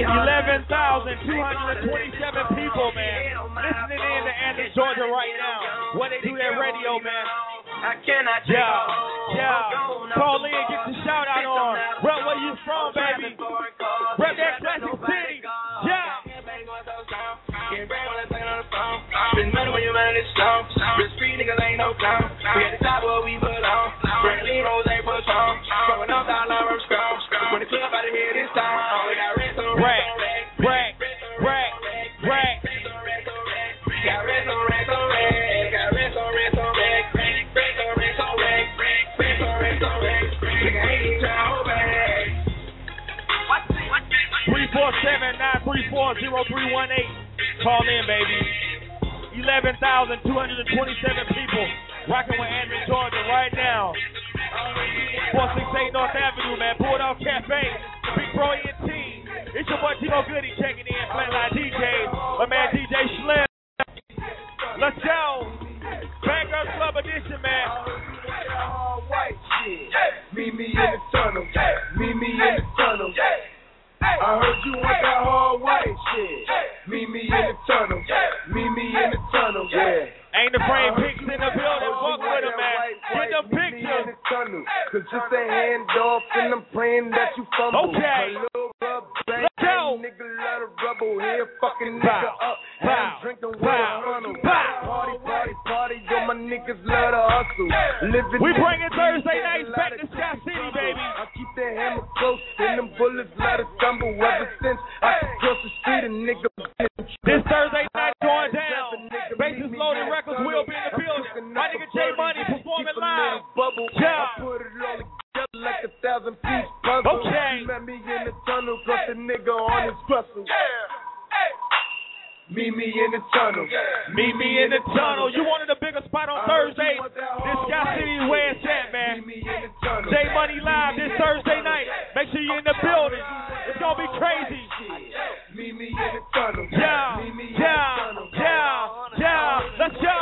11,227 people, man, listening in to Athens, Georgia right now. What they do that radio, man. I cannot call in, get the shout out on. Rep where you from, baby. Rep that classic city. Been money when you man this strong. Real street niggas ain't no clown. We at the top where we belong. Bring lean rolls ain't push on. Growing up down love I'm strong. When the club out of here this time, we got rest on rack. Got rest on rest on rack. Got rest on rest on rack. Rest on rest on rack. Rest on rest on rack. Nigga ain't even trying to hold back. 347-934-0318. Call in, baby. 11,227 people rocking with Athens, Georgia right now. 468 North Avenue, man. Bulldog Cafe. Big Bro ENT. It's your boy Timo Goody checking in. Flatline DJ. My man DJ Slim. Let's go. Bangers Club Edition, man. Meet me in the tunnel. Meet me in the tunnel. I heard you want that hard white shit. Meet me in the tunnel. Meet me in the tunnel. Yeah. Ain't the frame pics in the building. Fuck with them, man. Get them pictures. Cause just a handoff and I'm praying that you fumble. Okay. Let's go. Nigga love the rubble here, fucking nigga up. And I'm drinking water funnel. Party, yo, my niggas love to hustle. We bringing Thursday nights back to Sky City, baby. I keep that hammer close and them bullets let us stumble. Ever since I could cross the street, a nigga. This Thursday night going down. Bases Loaded Records will be in the building. My nigga J Money performing live. I put it all together like a 1,000-piece puzzle. Okay. You met me in the tunnel, cause the nigga on his bustle. Meet me in the tunnel. Meet me in the tunnel. You wanted a bigger spot on Thursday? This Sky City is where it's at, man. J Money live this Thursday night. Make sure you're in the building. It's gonna be crazy. Meet me in the tunnel. Yeah. Let's go.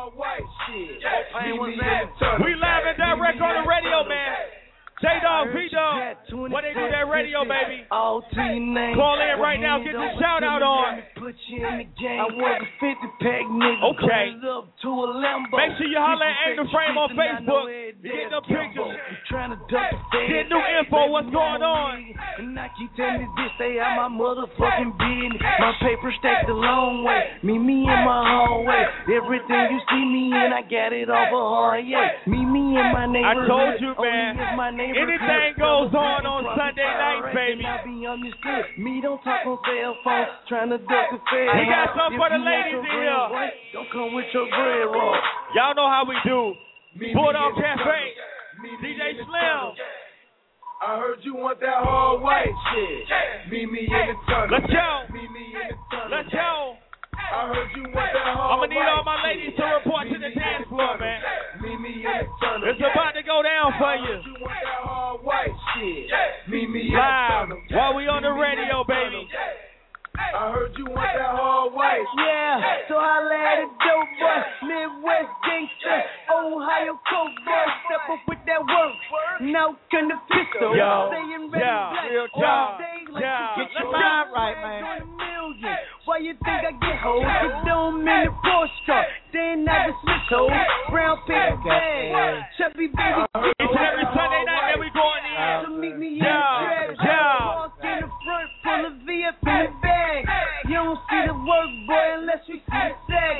We live and direct on the radio, man. J-Dog, V-Dog, what they do that radio, baby? Call in right now, get the shout out on. I was a 50-pack nigga. Okay. Up to a Lambo. Make sure you holler at Ain't the Frame on Facebook. Get the pictures. Get new info, what's going on. And I keep telling this bitch, stay out my motherfucking business. My paper stacked a long way. Meet me in my hallway. Everything you see me in, I got it off a hard, yeah. Meet me in my neighborhood. I told you, man. Anything goes on Sunday night, baby. Me don't talk on cell phone, trying to duck the fed. We got something for the ladies in here. Don't come with your bread roll. Y'all know how we do. Bulldog Cafe, DJ Slim. I heard you want that hard white shit. Meet me in the tunnel. Let's go. Meet me in the tunnel. Let's go. I heard you want that hard I'm gonna need all my ladies to report to the dance floor, man. Meet me in the tunnel. It's about to go down for you. You want that hard white shit. Meet me in the live tunnel. while we on the radio, baby. I heard you want that hard white. Yeah, so holla at a dope boy, Midwest gangster, Ohio coke boy, step up with that work. no gun to pistol. Yo, Saying real all talk. day like Yeah. Get your mind right, man. Why you think I get hoes? You don't mean the Porsche car. Then I dismiss hoes. Brown paper bag. Chubby baby. Each and every Sunday night that we going in. So meet me in the trap. Walk in the front full of VF in the bag. You don't see the work, boy, unless we see the tag.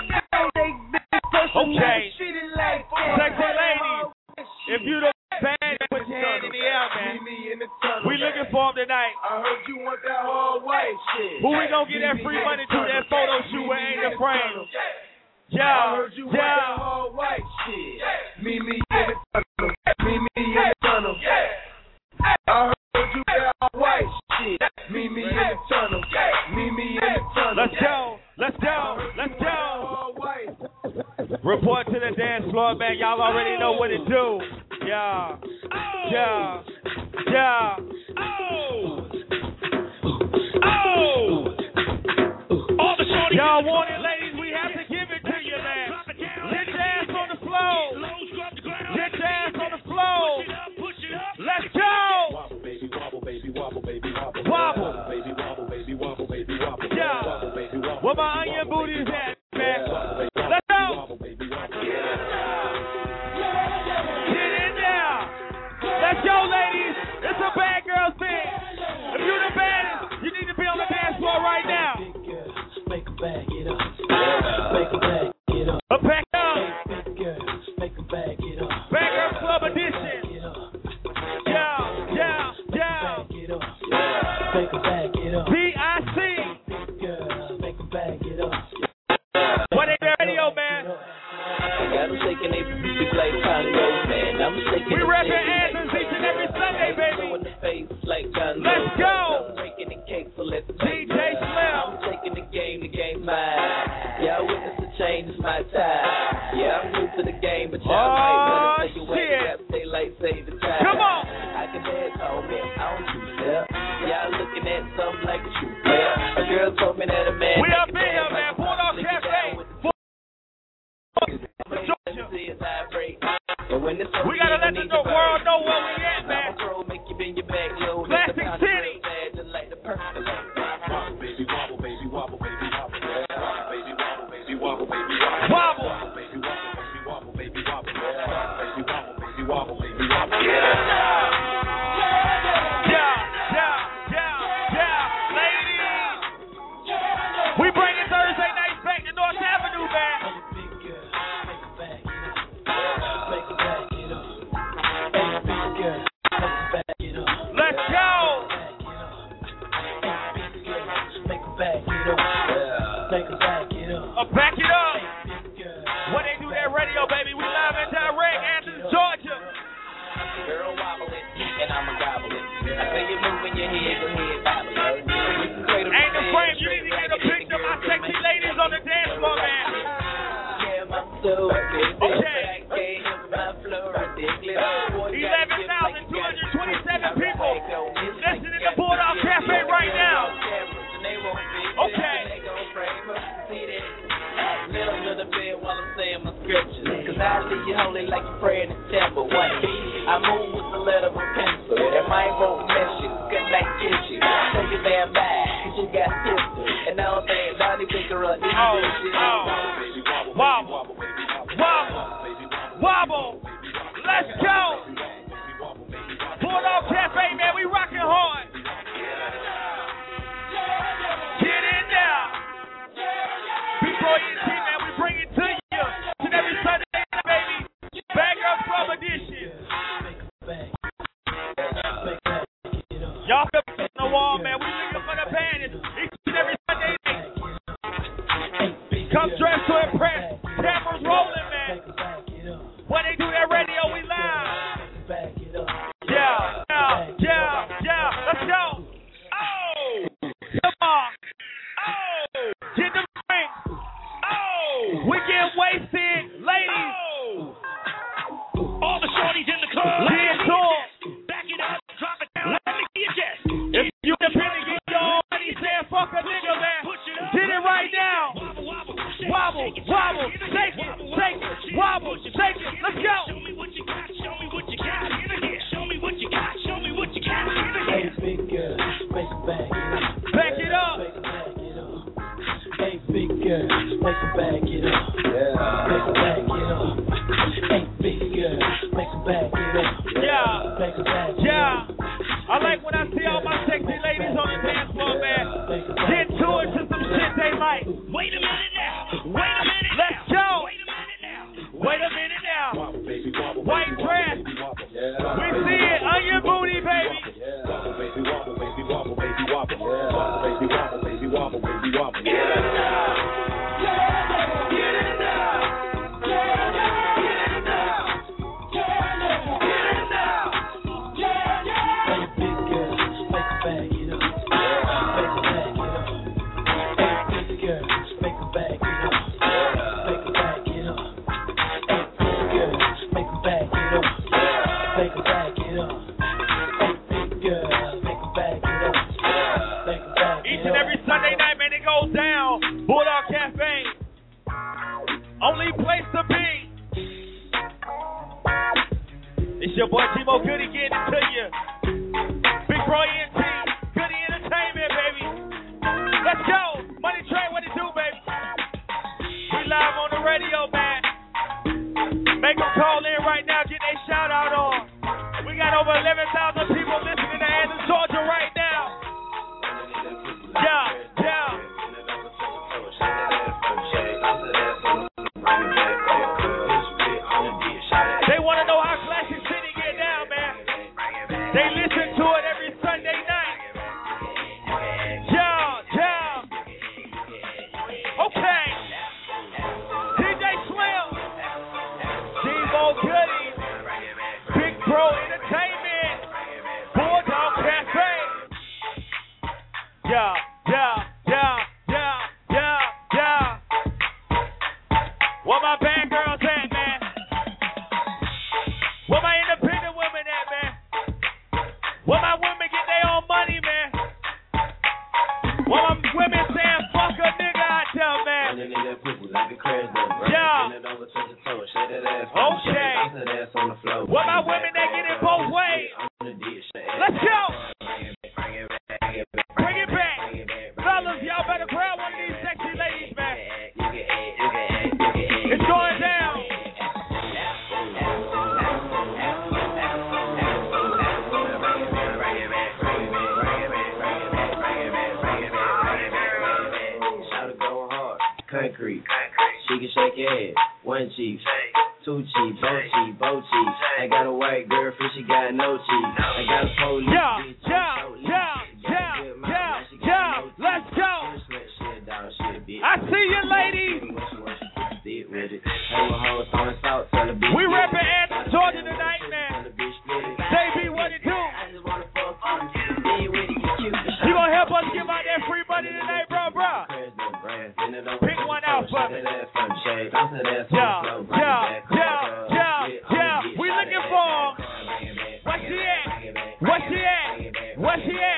Okay. Treat it like Sexy ladies, if you the band, put your hand in the air, man. We looking for them tonight. I heard you want that hard white shit. Who we gonna get that free money to? That photo shoot with Ain't the Frame. I heard you want that hard white shit. Meet me in the tunnel. Meet me in the tunnel. I heard you want that hard white shit. Meet me in the tunnel. Meet me in the tunnel. Let's go. Let's go. Let's go. Report to the dance floor, man. Y'all already know what it do. Yeah. Yeah. Yeah. Oh. Oh. Y'all want it, ladies? We have to give it to you, man. Get your ass on the floor. Get your ass on the floor. Let's go. Wobble, baby, wobble, baby, wobble, baby, wobble. Wobble. Baby, wobble, baby, wobble, baby, wobble. Yeah. Wobble, baby, wobble. Where my onion booties at, man? Let's go. Get in there. Let's go, ladies. It's a bad girl thing. If you're the baddest, you need to be on the dance floor right now. Make a bag it up. Make a bag it up. A back up. Big girl, make a bag it up. Bad Girl Club Edition. Yeah, yeah, yeah. Make a bag it up. B.I.C. Big girl, make a bag it up. What ain't the radio, man? Got them shaking they big like Congo, man. I'm shaking. We rapping anthems each and every Sunday, baby. In the face like Congo. Let's go. I'm breaking the cake, so let's DJ Slim. I'm taking the game's mine. Yeah, I witness the change, it's my time. Yeah, I'm new to the game, but y'all might wanna take away the rap, stay like save the time. Come on. I can dance on me, I don't shoot step. Y'all looking at something like a shoot step. A girl told me that a man. We up in here, man. Bulldog Cafe. We gotta let the world know where we at, man. Plastic City. Wobble, baby, wobble, baby, wobble, baby, wobble. Baby, wobble, baby, wobble, baby, wobble. Baby, wobble, baby, wobble, baby, wobble. Baby, wobble, baby, wobble, baby, wobble. Yeah, ladies. We bringing Thursday nights back to North Avenue, man. Let's go. Back it up. When they do that radio, baby, we live and direct, Athens, Georgia. Girl, wobble it, and I'ma gobble it. I say you moving your head, go ahead, bobble it. Ain't the frame, you need to get a picture of my sexy ladies on the dance floor, man. Okay. 11,227 people listening to Bulldog Cafe right now. Okay. Cause I leave you holy like you pray in the temple. One I move with the letter of a pencil. That might won't mess you, good night kiss you. Take your damn back, cause you got sisters. And now I'm saying, Donnie pick her up. Wobble. Wobble. Let's go. Bulldog Cafe, man, we rocking hard. Get in there. Before you see, man, we bring it to you. And every Sunday night, baby. Bad Girl Club Edition. Y'all feel on the wall, man. We looking for the band. Each and every Sunday night. Come dressed to impress. Cameras rolling, man. When they do that radio, we live. Yeah. Let's go. Oh, come on. Oh, get the ring. Oh, we get wasted, ladies. Oh, all the shorties in the club. Back it up, drop it down. Let me see your chest. If you depend on your money, say fuck Yeah. I like when I see all my sexy ladies on the dance floor, man. Get to it to some shit they like. Wait a minute now. Wait a minute. Let's go. Wait a minute now. Wait a minute now. White dress. We see it on your booty, baby. Baby wobble, baby wobble, baby wobble. Baby wobble, baby wobble, baby wobble. Get it now. Get it now. Sunday night, man, it goes down. Bulldog Cafe. Only place to be. It's your boy T-Mo Goody getting it to you. Big Bro ENT, Goody Entertainment, baby. Let's go. Money Train, what it do, baby? We live on the radio, man. Make them call in right now, get their shout out on. We got over 11,000 people listening to Atlanta, Georgia right now. Yeah, yeah. They want to know how Classic City get down, man. They listen to it every Sunday night. Yeah, yeah. Okay. DJ Slim, T-Mo Goody, Big Bro Entertainment, Bulldog Cafe. Yeah, yeah, yeah, yeah, yeah, yeah. Where my band girls at, man? Where my independent women at, man? Where my women get their own money, man? Where my women saying fuck a nigga out there, man? Yeah. Okay. Where my women that get it both ways? Let's go. Bring it back. Fellas, y'all better grab one of these sexy ladies, man. It's going down. Concrete. She can shake your head. One cheek. Two cheeks. Both cheeks. I got a white girlfriend, she got no cheeks. I got a police. Yeah. Let's go. I see you, ladies. We reppin' Atlanta, Georgia tonight, man. JB, what it do? You gonna help us give out that free money tonight, bro? Pick one out for me. Yeah. We looking for. Where she at?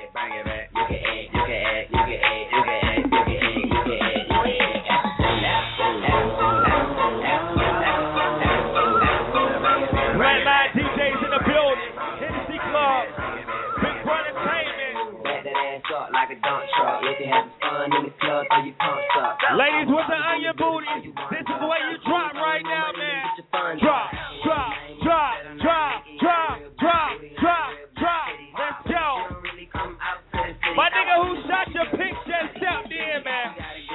Red Line DJs in the building. Hennessy Club. Big Bro Entertainment. Back that ass up like a dump truck. You can have fun in the club till you pumps up. Ladies with the onion booty, this is where you drop right now, man. Drop. Let's go. My nigga who shot your pick just stepped in, man.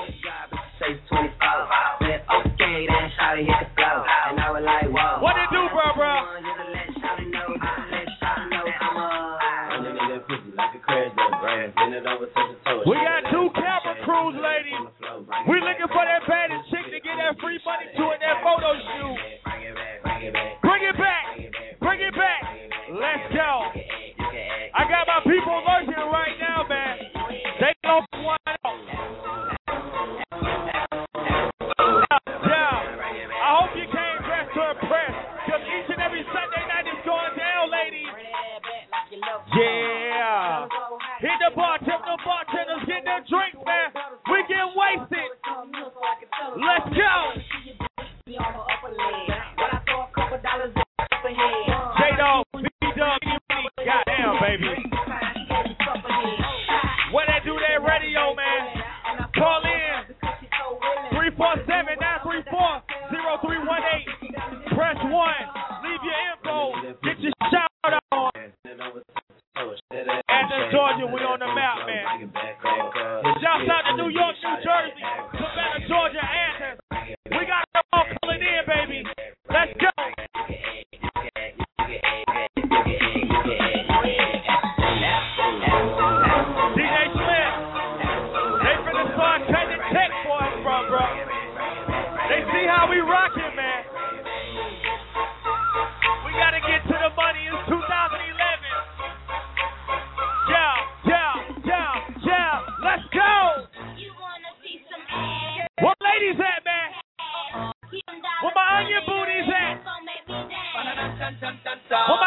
Okay, then shawty hit the flow. And I was like, whoa. What it do, bro? We got 2 camera crews, ladies. We looking for that baddest chick to get that free money to in that photo shoot. Bring it back. Let's go. I got my people lurking right now, man. They don't want out. Yeah. I hope you came dressed to impress, because each and every Sunday night is going down, ladies. Yeah. Hit the bartenders, get their drinks, man. We get wasted. Let's go. J-Dog, B-Dog, goddamn, baby. When they do their radio, man, call in 347-934-0318. Press 1. Leave your info. Get your shout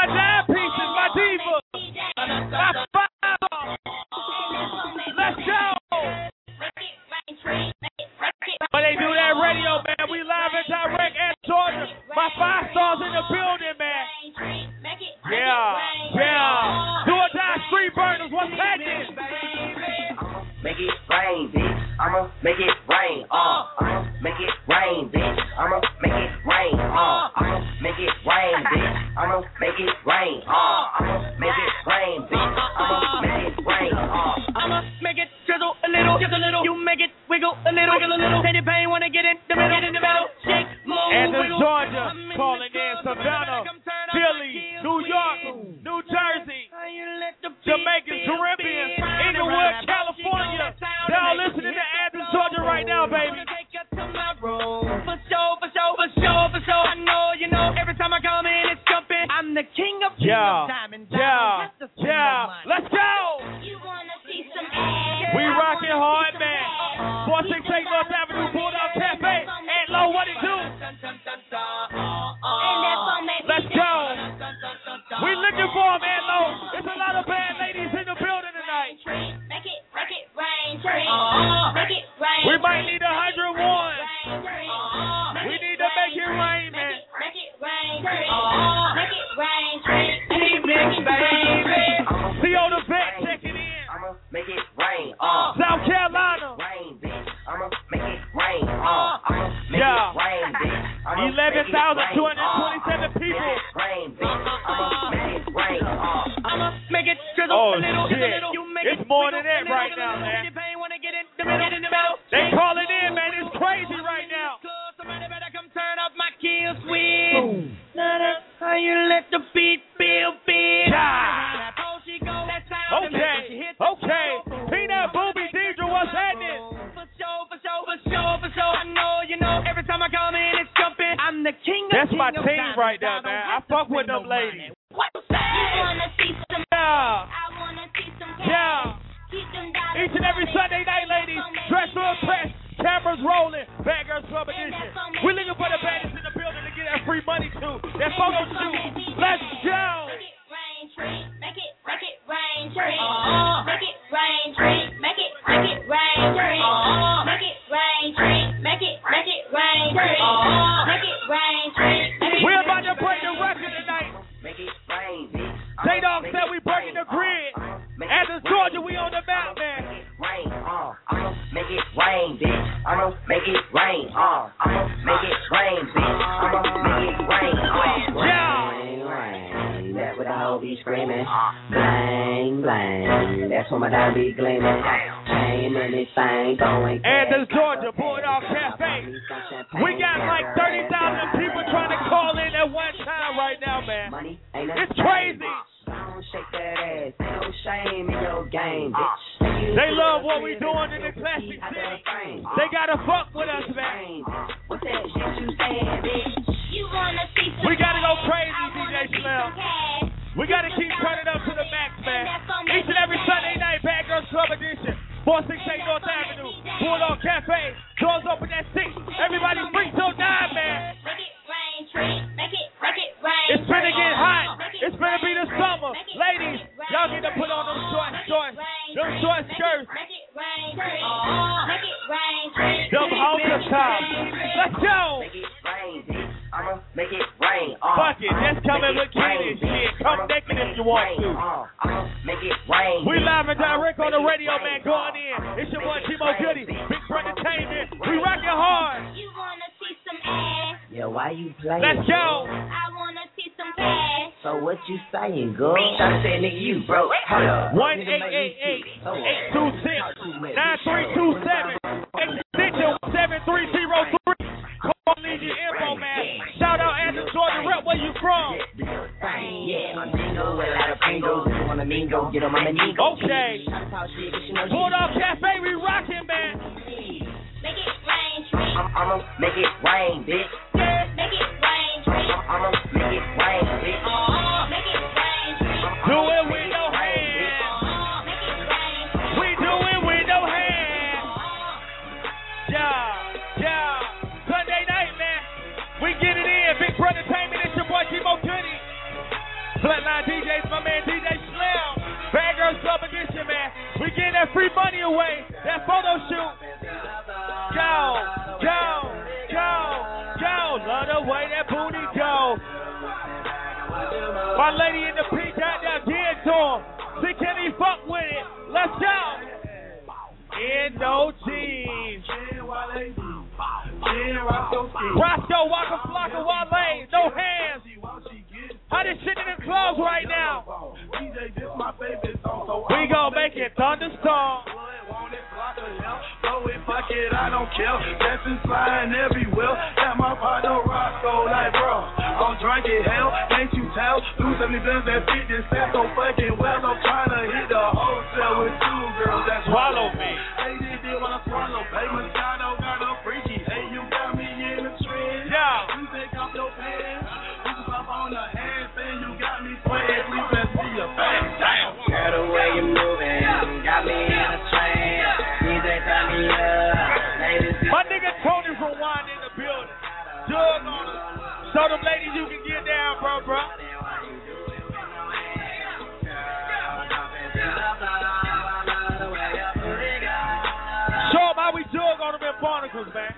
dime pieces, my diva. My five. Let's go. But they do that radio, man. We live and direct at Georgia. My 5 stars in the building, man. Yeah. Do or die street burners. What's happening? Make it rain, bitch. I'ma make it rain. I'ma make it rain, bitch. I'ma make it rain. I'ma make it rain, bitch. I'ma make it rain. I'ma make it rain, bitch. I'ma make it rain. I'ma make it drizzle a little, just a little. You make it wiggle a little. Take the pain, wanna get in the middle. Shake, move, and the wiggle. Georgia calling in Savannah, Philly, New York, New Jersey, Jamaica, Caribbean, Inglewood, California. Y'all listening to Athens, Georgia right now, baby. For sure. I know, you know, every time I come in, it's jumping. I'm the king of diamond. Yeah. Let's go. We rocking hard, man. 468 North Avenue, Bulldog Cafe. And low, what it do? Let's go. We looking for him, and low. There's a lot of bad ladies in the building tonight. We might need 101. We need to make it rain, man. CO the vet checking in. I'ma make it rain. South Carolina. Rain, bitch. I'ma make it rain. I'ma make Yeah. it rain, bitch. 11,227 people. Rain, bitch. I'ma make it rain. I'ma make it drizzle Oh, a little, shit. just a little. You make It's it more wiggle than that a little, right now, little. man. Take the pain, wanna get in the middle. They calling in, man. It's crazy right now. Somebody better come turn off my kill switch. How you let the beat feel big? Yeah. Okay. Peanut Booby Deidre, what's happening? For sure. I know, you know, every time I come in, it's jumping. I'm the king That's of my king of team diamonds. right there, man. I fuck with them ladies. Yeah. Each and every Sunday night, ladies, dress to impress, cameras rolling, Bad Girls Club edition. We're looking for the baddest in the building to get that free money too. That photo shoot. Let's go. We're about to break the record tonight. Make it rain, bitch. J-Dog said we breaking the grid. Athens, Georgia, we on the map, man. Rain, I'ma make it rain, bitch. I'ma make it rain, I'ma make it rain, bitch. I'ma make it rain, Rain, that's what I all be screaming. Blang, blang, that's when my dime be gleaming. Chain and this thing going. Athens, Georgia, Bulldog Cafe. We got like 30,000 people trying to call in at one time right now, man. It's crazy. Don't shake that ass, ain't no shame in your game, bitch. They love what we doing in the classic city. They gotta fuck with us, man. What's that shit you saying, bitch? We gotta go crazy, DJ Slim. We gotta keep turning up to the max, man. Each and every Sunday night, Bad Girls Club edition. 468 North Avenue, Bulldog Cafe. Doors open at 6. Everybody free till 9, man. It's finna get hot. It's finna be the summer. Ladies, y'all need to put on them short skirts. Them halter tops. Let's go. I'ma make it rain. Fuck it, just come in with Kenny shit. Come naked if you want to. I'ma make it rain. We live and direct on the radio, man. Going in. It's your boy Timo Goody, Big Brother Entertainment. We rockin' hard. You wanna see some ass? Yeah, why you playing? Let's go. I wanna see some cash. So what you saying, girl? Tryna say, nigga, you broke. Hold up. 1-888-826-9327. Extension 7303. Call leave your info, man. Shout out Athens, Georgia. Rep, where you from? Yeah, I'm single with a lot of pringles. You wanna mingle, get on my amigo. Okay. Bulldog Cafe, we rockin', man. Make it rain, tree. I'ma make it rain, bitch. Make it rain, tree. I'ma make it rain, bitch. Make it rain, tree. Do it with no hands. Make it rain. We do it with no hands. Yeah. Sunday night, man. We get it in. Big Brother Entertainment. It's your boy Timo Goody. Flat line DJs, my man DJ Slim. Bad Girls Club Edition, man. We getting that free money away. That photo shoot. Go. Love the way that booty go. My lady in the pink got that gear to him. See, can he fuck with it? Let's go. Indo jeans. Roscoe, Waka Flocka, Wale, no hands. How this shit in the clubs right now? We gon' make it thunderstorm. Fuck it, I don't care. Blessings flying everywhere. Got my partner Roscoe like, bro, I'm drunk as hell. Can't you tell? Lose 70 bills that fit this set so fucking well. I'm trying to hit the hotel with two girls that swallow me. Hey, this did what I swallow. Hey, Machado got a freaky. Hey, you got me in the trend. Yeah. You take off your pants. You just up on the handstand. You got me sweating. Please let's see your face. Damn. Girl, the way you moving got me in a trance. DJ, turn me up. My nigga Tony from Wine in the building. Jug on us. Show them ladies you can get down, bro. Show them how we jug on them in barnacles, man.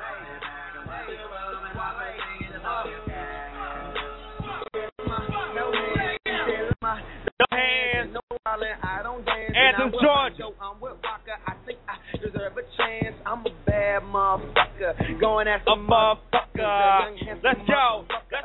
No hands. I don't dance. Anthem Georgia. I'm with Rocker. I think I deserve a chance. I'm a bad motherfucker. Going at some motherfucker. Let's go.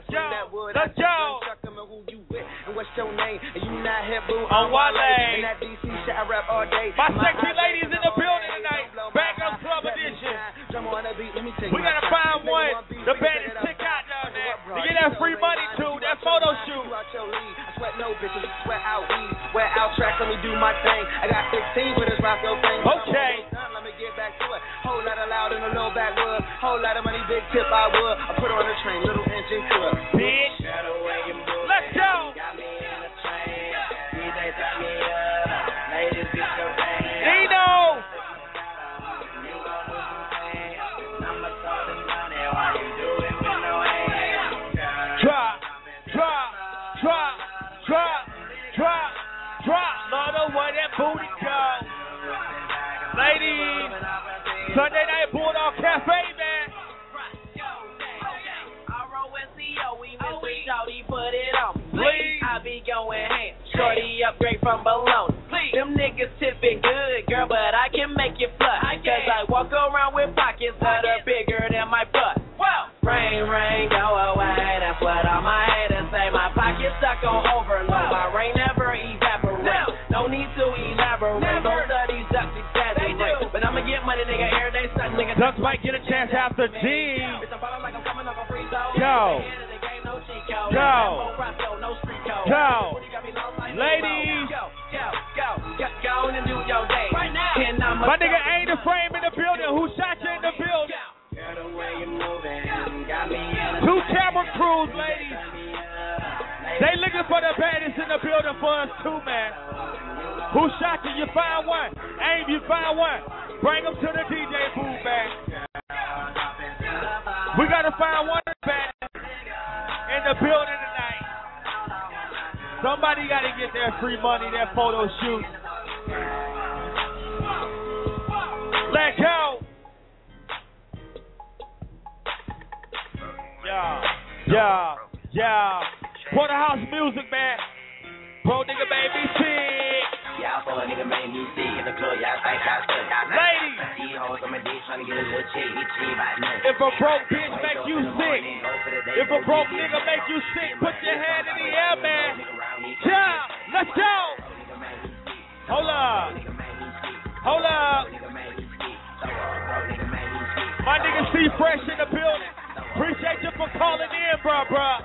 And what's your name? And you not here, boo. I'm Wale. In that DC shit, I rap all day. My sexy ladies in the building tonight. Bad Girls Club Edition. We gotta find one. The baddest chick out there, man. To get that free money too. That photo shoot. I sweat no bitches, sweat out weed, sweat out tracks, let me do my thing. I got 16 for this Roscoe thing. Okay. Let me get back to it. Whole lot of loud in a little backwood. Whole lot of money, big tip I would. I put her on the train, little engine to it. Bitch. Let's go. Got me in a train. DJ turn me up. Ladies get your thing. Dino. You gon' do some things. I'ma throw this money while you do it with no hands. Drop. Love the way that booty go. Ladies, Sunday night Bulldog Cafe, man. Shorty put it on. Please. I be going ham. Shorty upgrade from Bologna. Please. Them niggas tipping good, girl, but I can make you flush. Cause I walk around with pockets that are bigger than my butt. Whoa. Rain, go away. That's what all my haters say. My pocket's stuck on overload. My rain never evaporates. No need to elaborate. Most of these ducks exaggerate. But I'ma get money, nigga, every day. Nigga. Ducks might get a chance after G. Go. Ladies. My nigga ain't a frame in the building. Who shot you in the building? Two camera crews, ladies. They looking for the baddest in the building for us too, man. Who shot you? You find one. Aim, you find one. Bring them to the DJ booth, man. We gotta find one baddest in the building tonight. Somebody gotta get their free money, their photo shoot. Let go. Yeah. Porterhouse music, man. Bro, nigga made me sick. Y'all for a nigga made me sick in the club. Y'all think I suck. Ladies. These hoes on my dick trying to get a little check. If a broke bitch make you sick, if a broke nigga make you sick, put your hand in the air, man. Yeah, let's go. Hold up. My nigga C Fresh in the building. Appreciate you for calling in, bruh.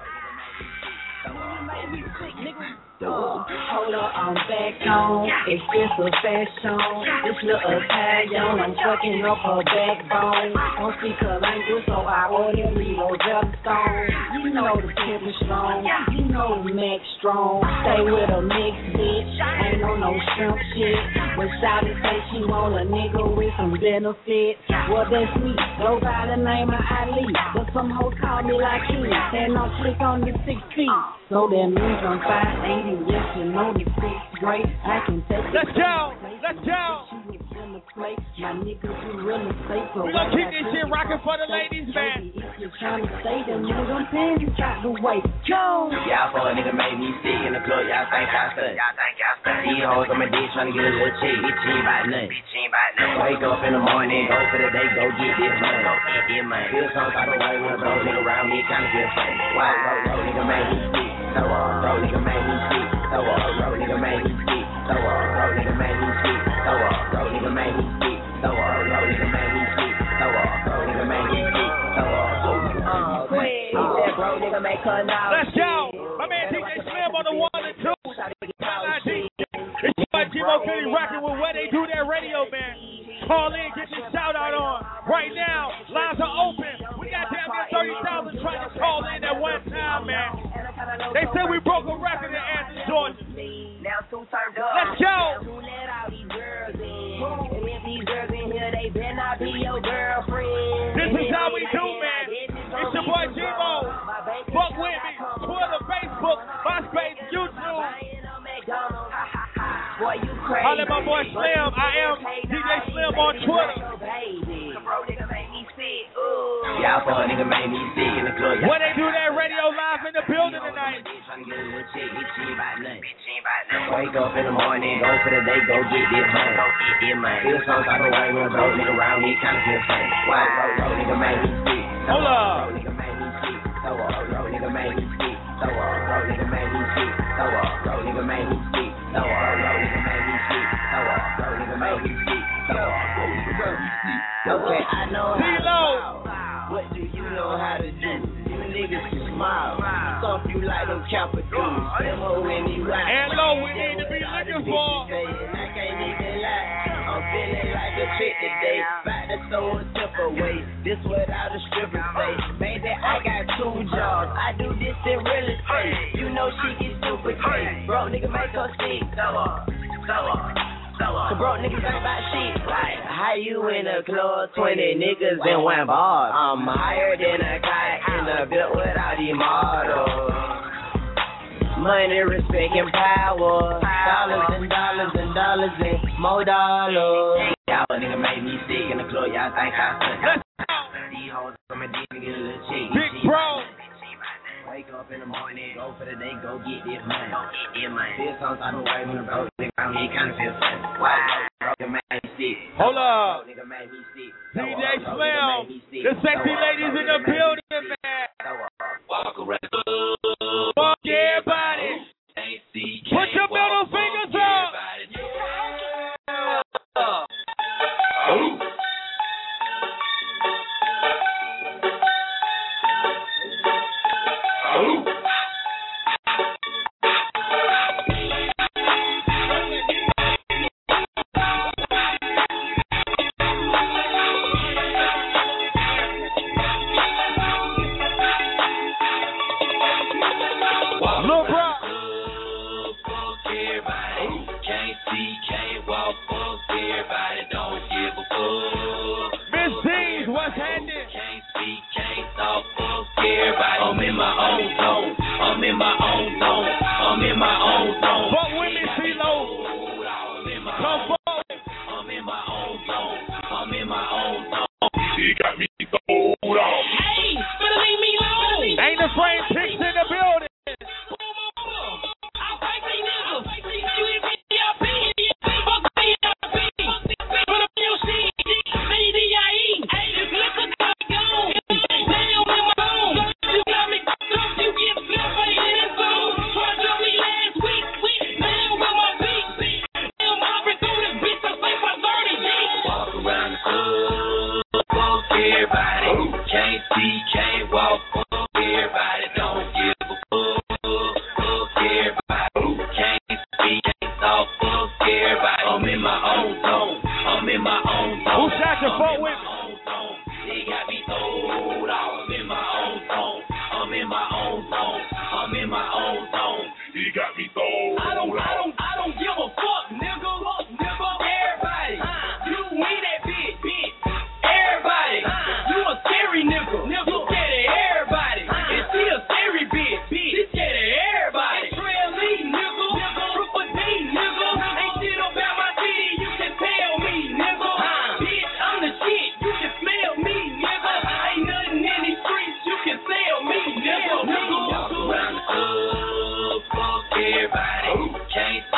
Hold up, I'm back on. Expensive fashion. This little Italian, I'm fucking up her backbone. Don't speak her language, so I ordered Rito Stone. You know the tip is strong. You know the Mac strong. Stay with a mixed bitch. Ain't on no shrimp shit. When Shawty say she want a nigga with some benefits, well that's me. Go by the name of Ali, but some hoes call me like he. And I'm slick on the 6 feet. So that means I'm 5'8", yes, you know the 6th grade. I can take it. Let's go. Let's go. My niggas you really safe. We gonna keep this shit rocking for the ladies, man. If you're trying to stay, then niggas, I'm paying you out the way. Go. Y'all for a nigga made me sick in the club. Y'all think I study. These hoes on my dick trying to get a little check. Bitch, ain't about nothing. Wake up in the morning, go for the day, go get this money. Feel some type of way when a bro nigga around me, kinda feel funny. Why bro nigga made me sick? So bro nigga made me sick. So bro nigga made me sick. So bro nigga made me sick. So bro nigga made me sick. So bro nigga made me sick. So bro nigga made me sick. So bro nigga make her now. Let's go. My man DJ Slim on the 1 and 2. It's your boy Jimbo Philly rocking with where they do their radio, man. Call in, get your shout out on. Right now, lines are open. We got damn near 30,000 trying to call in at one time, man. They said we broke a record in Athens, Georgia. Let's go. This is how we do, man. It's your boy Jimbo. Fuck with me. Twitter, Facebook, MySpace, YouTube. Holla at my boy Slim. I am DJ Slim on Twitter. Y'all for a nigga made me sick in the club. Where they do that radio live in the building tonight. Wake up in the morning, go for the day, go get this money. Feel some type of way when a bro nigga around me, kinda feel funny. Why bro nigga made me sick? Hold up. Bro nigga made me sick. So bro nigga made me sick. So bro nigga made me sick. So bro nigga made me sick. So bro nigga made me sick. So bro nigga made me sick. So bro nigga made me sick. Okay, I know how. What do you know how to do? You niggas can smile. Thought you like them Kappa dudes. M.O. when he ride. And low, we need to be looking for. I can't even lie. I'm feeling like a trick today. About to throw a tip away. This without a stripper say. Baby, I got 2 jobs. I do this in real estate. You know she get super crazy. Bro, nigga make her sick. So broke niggas ain't about shit. Like, how you in the club? 20 niggas in one bar. I'm higher than a guy in the built with all these models. Money, respect, and power. Dollars and dollars and dollars and more dollars. Y'all nigga made me sick in the club. Y'all think I suck. These hoes on my dick and get a little cheek. Big bro. Wake up in the morning, go for the day, go get this money. Feel some type of way when a bro nigga around me, kinda feel funny. Why bro nigga made me sick? Hold up. Nigga made me sick. DJ Slim, the sexy ladies in the building, man. Walk around. Fuck everybody. Put your middle fingers up.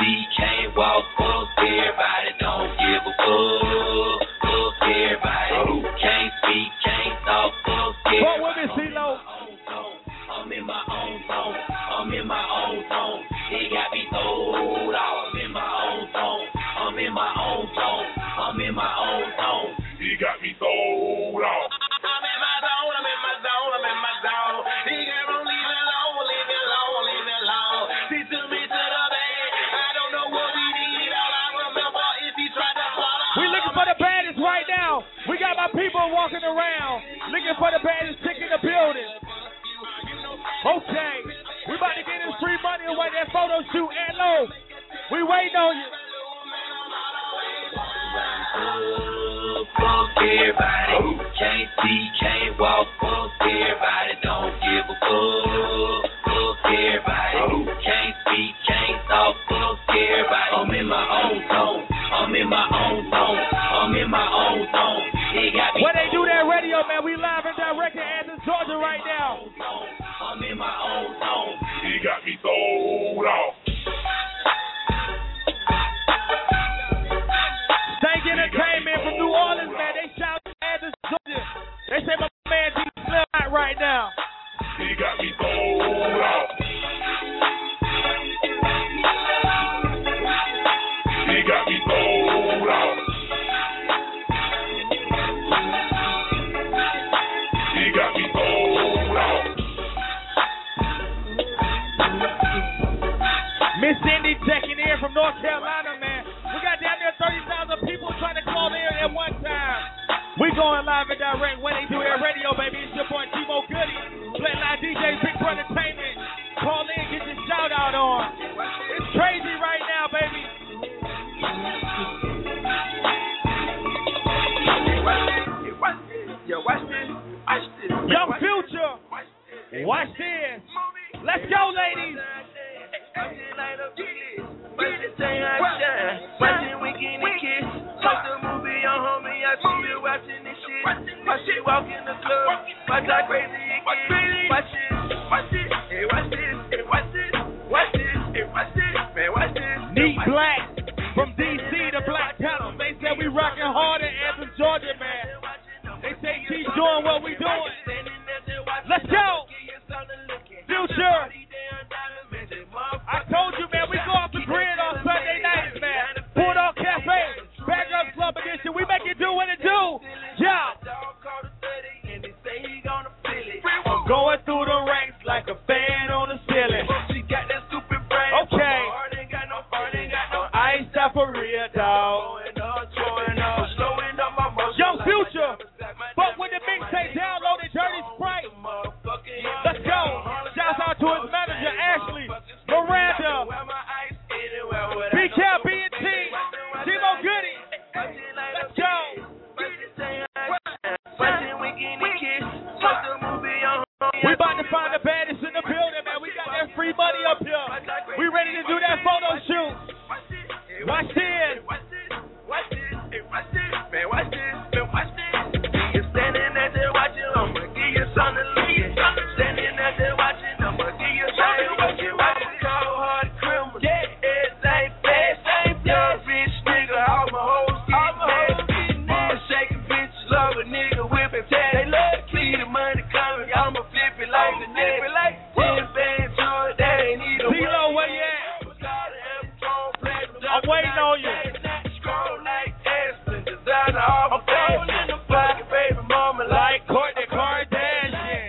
see, can't walk, fuck everybody, don't give a fuck. Fuck everybody who can't speak, can't talk, fuck everybody. What with me, CeeLo? I'm in my own zone. I'm in my own zone. It got me sold out. I'm in my own zone. I'm in my own zone. I'm in my own zone. He got me sold out. I'm in my zone. I'm in my zone. I'm in my zone. He got me leave me alone. Leave me alone. Leave me alone. He took me to the bed. I don't know what we did. All I remember is he tried to follow. We looking for the baddest right now. We got my people walking around looking for the baddest chick in the building. Okay, we about to get this free money away, that photo shoot and low. We waiting on you. Fuck everybody who can't see, can't walk. Fuck everybody, don't give a fuck. Fuck everybody who can't speak, can't talk. Fuck everybody. I'm in my own zone. I'm in my own zone. I'm in my own zone. They got me. Where they do that radio, man? We live and direct in Athens, Georgia right now. I'm in my own zone. He got me sold out. Stank Entertainment from New Orleans, man. They shout Athens, Georgia. They say my man D Slim out right now. He got me sold out. He got me sold out. He got me sold out. Miss Cindy checking in from North Carolina, man. We got down there 30,000 people trying to call in at one time. We going live and direct when they do their radio, baby. It's your boy T-Mo Goody, Flatline DJ, Big Brother Entertainment. Call in, get your shout out on. It's crazy right now, baby. Young Future, watch this. Let's go, ladies. Watching Weekend and Kiss. Watch the movie on homie. I see you watching this shit. Watch it walk in the club. Watch how crazy it gets. Watch this. Watch this. Hey, watch this. Hey, watch this. Watch this. Hey, watch this. Man, watch this. Neat Black from DC to Black Panther. They said we rocking hard in Athens, Georgia, man. They say keep doing what we doing. Let's go. Future. I told you, man, we go off the grid on Sunday nights, man. Bulldog Cafe, Back Up Club Edition. We make it do what it do. Yeah. I'm going through the ranks like a fan on the ceiling. Okay. I ain't stop for real, dog. Young Future. But when the mixtape downloaded Dirty Sprite. Let's go. Shouts out to his manager, Ashley, Miranda, BK, B&T, T-Mo Goody. Let's go. We about to find the baddest in the building, man. We got that free money up here. We ready to do that photo shoot. Watch this. Watch this. Man, watch this. Man, watch this. You're standing out there watching. I'ma give you something to look at. Standing out there watching. I'ma give you something to look at. Watch it, cold hard criminal. Everything fast. Young rich nigga. All my hoes getting mad. Shaking bitches. Love a nigga whipping tat. They love to see the money coming. I'ma flip it like the net. 10 bands on it. That ain't either way. CeeLo, where you at? I'm waiting on you. Like Kourtney Kardashian.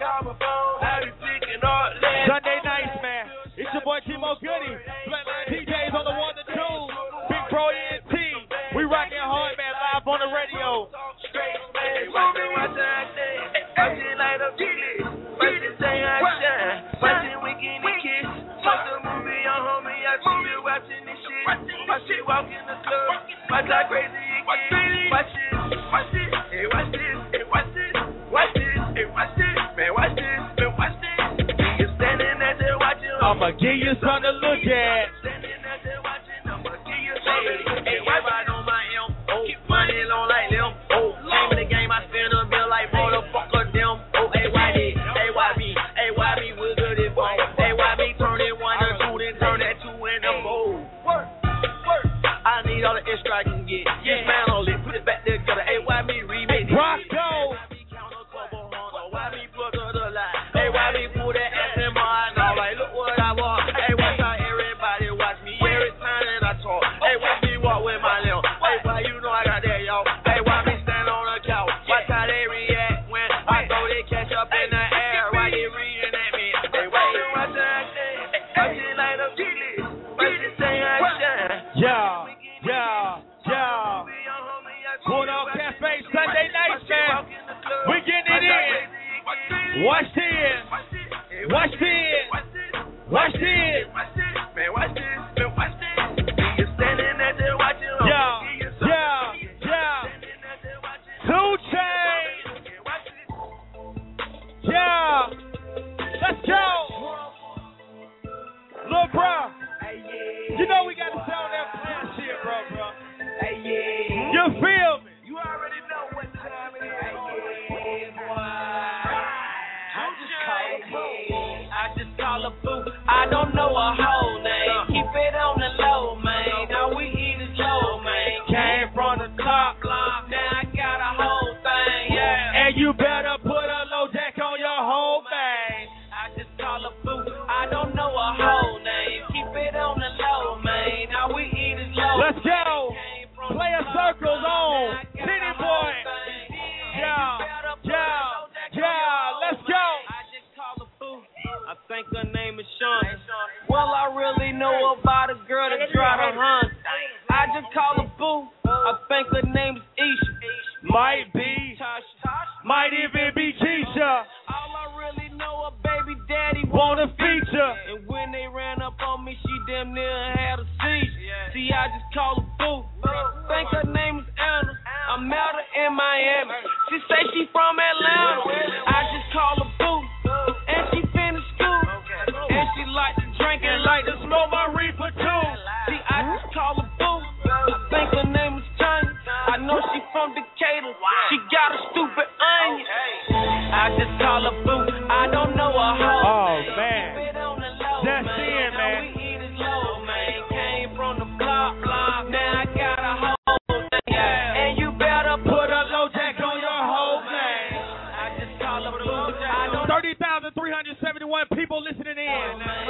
Sunday nights, man. It's your boy T-Mo Goody. Flatline DJs on the 1 to 2. Big Pro ENT. We rocking hard, man, live on the radio. Watching Weekend and Kiss. Watch the movie on homie. I see you watching this shit. Watch it walk in the club. Watch how crazy it gets. Watch this. Watch this. Hey, watch this. Hey, watch this. Watch this. Hey, watch this. Man, watch this. Man, watch this. You're standing out there watching. I'ma give you something to look at. Standing out there watching. I'ma give you something to look at. Hey, watch it on my M. Keep money long like them. Name of the game, I spend a bill like motherfucker them. Hey, why did? Hey, why me? Hey, why me? We're good at ball. Hey, why me? Turn it 1 or 2, then turn that 2 and Lambo. Work. I need all the extra I can get. Yeah, man on it, put it back together. Hey, why me remake it? Rocco. Why me put the line? Hey, why me pull that ass in my now? Like, look what I want. Hey, watch how everybody watch me every time that I talk. Hey, watch me walk with my limb. Hey, why you know I got that, y'all? Hey, why me stand on the couch? Watch how they react when I throw they catch up in the air. Why they reading at me? Hey, why you watching that shit? Watch it like a Gilly. Watch it say I shine. Yeah. Bulldog Cafe Sunday night, man. We getting it in. Watch this. Man, watch this. You standing at there watching. Yeah. 2 Chainz. Yeah. Let's go. Lil' bro. You know we got to sound that plan shit, bro. You feel me? You already know what time it is. I just call a boo. I don't know a whole name. Keep it on the low, man. Now we eat it low, man. Came from the top block. Now I got a whole thing, yeah. And you better put a low jack on your whole man. I just call a boo. I don't know a whole name. Keep it on the low, man. Now we eat it low. Let's go. Player circles on. City boy. Yeah. Let's go. I just call a boo. I think her name is Sean. Well, I really know about a girl that drive a Honda. I just call a boo. I think her name is Isha. Might be. Might even be Keisha. All I really know, a baby daddy Want a feature. And when they ran up on me, she damn near had a seizure. See, I just call her boo. Think her name is Anna. I met her in Miami. She say she from Atlanta. I just call her boo. And she finished school. And she like to drink and like to smoke my reefer too. See, I just call her boo. I think her name is Tanya. I know she from Decatur. She got a stupid onion. I just call her boo. I don't know her whole name. Man. That's it, man. We eat it low, man. Came from the block. Now I got a whole thing. And you better put a low jack on your whole man. I just call her boo. 30,371 people listening in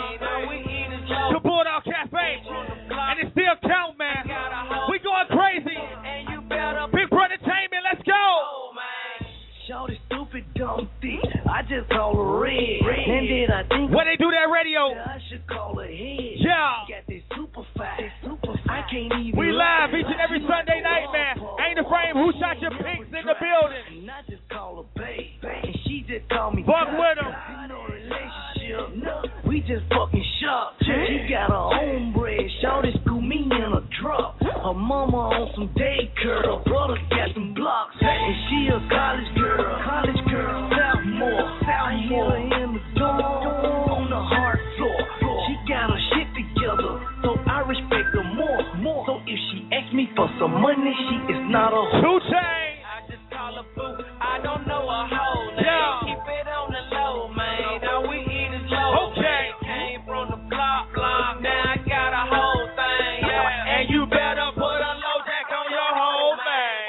to Bulldog Cafe. And it still count, man. We going crazy. Big Brother Entertainment, let's go. Shorty stupid, dumb thick. I just call her red. And then I think when they do that radio, I should call her head. Yeah. Got this super fat. I can't even. We live each and every Sunday night, man. Ain't the frame. Who shot your pics in the building? And I just call her babe. And she just call me. Fuck with them. No relationship. We just fucking shop. She got her own bread. Shorty school me in a truck. Her mama on some daycare. Her brother got some blocks. And she a college girl. Sophomore. In the dorm. On the hard floor. She got her shit together. So I respect her more. So if she asks me for some money, she is not a 2 Chainz. I just call her boo. I don't know her whole name. Yeah. Keep it on the low, man. Now we eat it low. Okay. Came from the block. Now I got a whole thing. Yeah. And you better put a low jack on your whole man.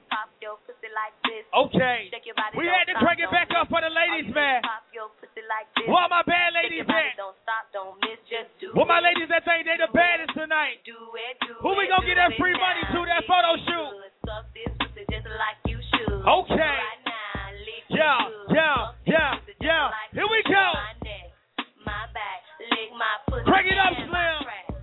Okay. We had to crank it back up for the ladies, man. Where my bad ladies at? Where my ladies that think they the baddest tonight? Who we gonna get that free money to, that photo shoot? Okay. Yeah. Here we go. Crank it up, Slim.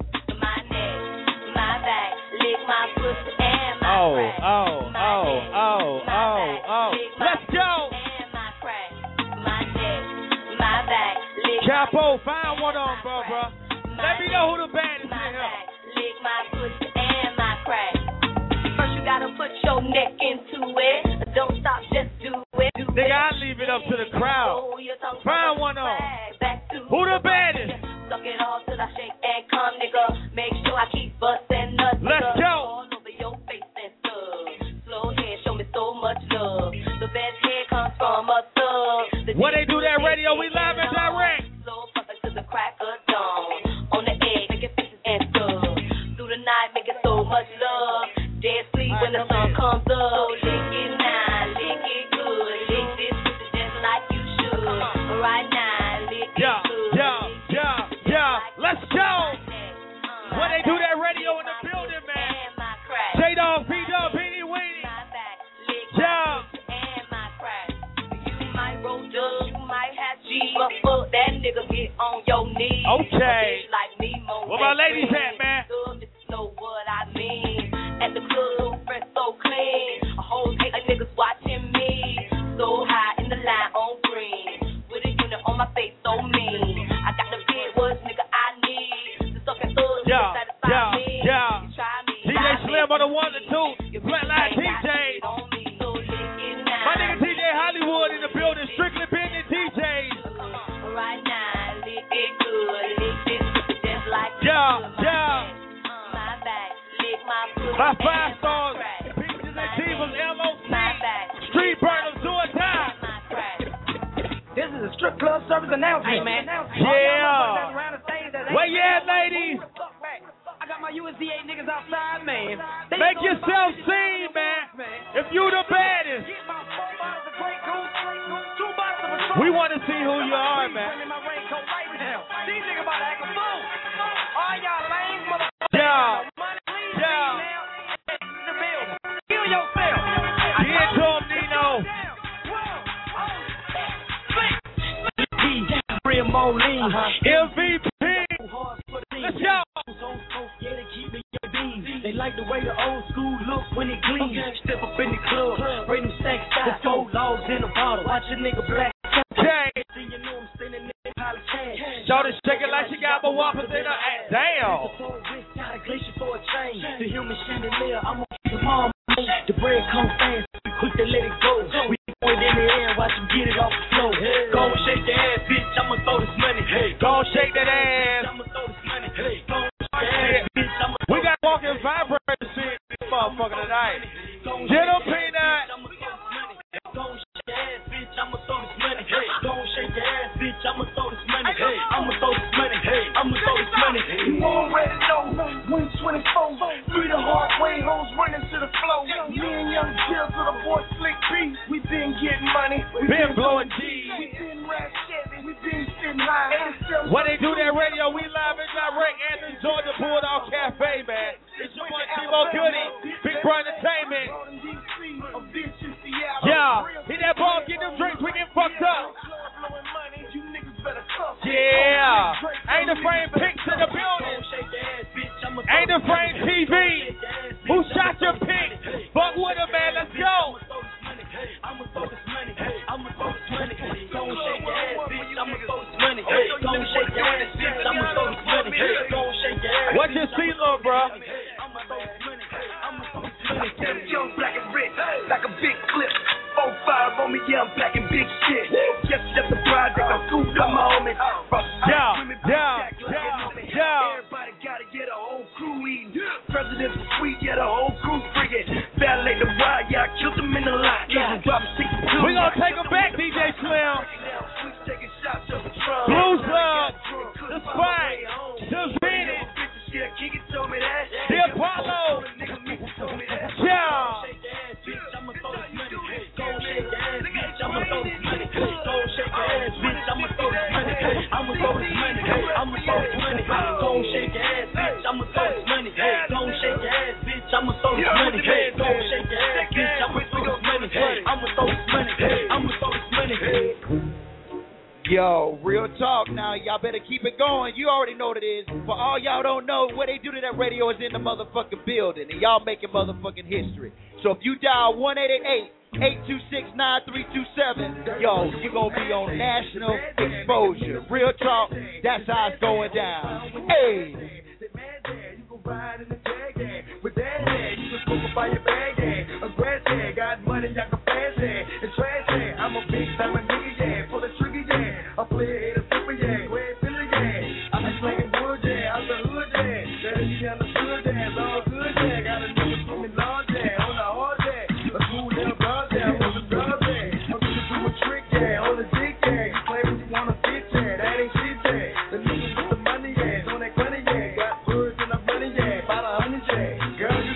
Oh. Let's go. Capo, find one on, bro. Let me know who the baddest in here. First you gotta put your neck into it. Don't stop, just do it. Nigga, I leave it up to the crowd. Find one on. Who the baddest? Suck it all till I shake and come, nigga. Make sure I keep busting nuts. Let's go. All over your face and stuff. Slow head, show me so much love. The best head comes from a thug. When they do that radio, we live and direct. Slow fucker to the crack of dawn. On the egg, make it faces and much love. Dead sleep when the sun comes up. So lick it now, lick it good. Lick this pussy just like you should. Right now, lick it good. Let's go. When they do that radio in the building, man. J-Dog, P-Dub, Beanie Weenie. Yeah. You might roll dubs, you might have G, but fuck that nigga, get on your knees. Okay. Like me, where my ladies at, man? Know what I mean. At the club, fresh so clean. A whole hate of niggas watching me. So high in the line on green. With a unit on my face, so mean. I got the big words, nigga, I need. The sucking thugs, satisfy me. Try me. DJ Slim on the 1 and 2. Flatline DJ. My nigga TJ Hollywood in the building. Strictly Bending DJs. Right now, lick it good. Lick this pussy just like my 5 stars, Peaches and Divas, LOC, Street Burners, do or die. This is a strip club service announcement. Hey, man. Yeah. Where you at, ladies? I got my USDA niggas outside, man. Make yourself seen, man. If you the baddest. We want to see who you are, man. These niggas about to act a fool. All y'all lame motherfuckers. Yeah. Kill yourself. Get to him, Nino. Real Moline. MVP. Let's go. They like the way the old school look when it clean. Step up in the club, bring them stacks out. 4 logs in a bottle. Watch a nigga black. Okay. Shorty shake it like she got my whoppers in her ass. Damn. Got a glacier for a change. The human chandelier, I'm on the palm. The bread come fast, quick to let it go. We throw it in the air, watch them get it off the floor. Go and shake the ass, bitch, I'ma throw this money. Go and shake that ass. I'ma throw this money. Go and shake the ass, bitch, I'ma we got walking vibrators shit this motherfucker tonight. Get up, Peanut. Go and shake the ass, bitch, I'ma throw this money. Go and shake the ass, bitch, I'ma throw this money. I'ma throw this money. I'ma throw this money. You already know, 124. Free the hard way, hoes running to the flow. Me and Young Jill to the boy Slick B. We been getting money. We been blowing G. We been rap shit. We been sitting high. When they do that radio, we live and direct at the Georgia Bulldog Cafe, man. It's your boy T-Mo Goody, Big Bro Entertainment. Yeah, hit that ball, get them drinks, we get fucked up. Yeah, ain't afraid pics in the building. Ain't afraid TV. Who shot your pic? Fuck with him, man, let's go. I'ma throw this money. I'ma throw this money. Go and shake your ass, bitch. I'ma throw this money. Go and shake your ass, bitch. I'ma throw this money. Go and shake your ass. What you see, little bro? I'ma throw this money. I'ma throw this money. Young, black and rich, like a big clip. 4-5 on me, yeah, I'm packing big shit. Just the project, I'm scooped up my homies. Everybody gotta get a whole crew eating. President's sweet, yeah, the whole crew friggin'. Valet the ride, yeah, I killed them in the lot. We gonna take them back, DJ Slim. Blues Club, the Spike, the Zenith, the Apollo. Yeah. Yo, real talk now. Y'all better keep it going. You already know what it is. For all y'all don't know, what they do to that radio is in the motherfucking building. And y'all making motherfucking history. So if you dial 1-888-826-9327, yo, you're going to be on national exposure. Real talk, that's how it's going down. Hey. You can ride in the jag, with that head, you can smoke up by your bag, a grass head, got money, y'all can fast head, and trash head. I'm a big time nigga, yeah, full of trigger, yeah. I play a head of flipper, yeah, go ahead, fill it, yeah. I'm just slanging wood, yeah, out the hood, yeah. Let it be understood, yeah, it's all good, yeah. Got a nigga swimming large, yeah, on the hard, yeah. A cool little broad, yeah, on the broad, yeah. I'm gonna do a trick, yeah, on the dick, yeah. You play what you wanna fit, yeah, that ain't shit, yeah. The niggas with the money, yeah, on that money, yeah. Got birds in the money, yeah, about 100, yeah. Girl, you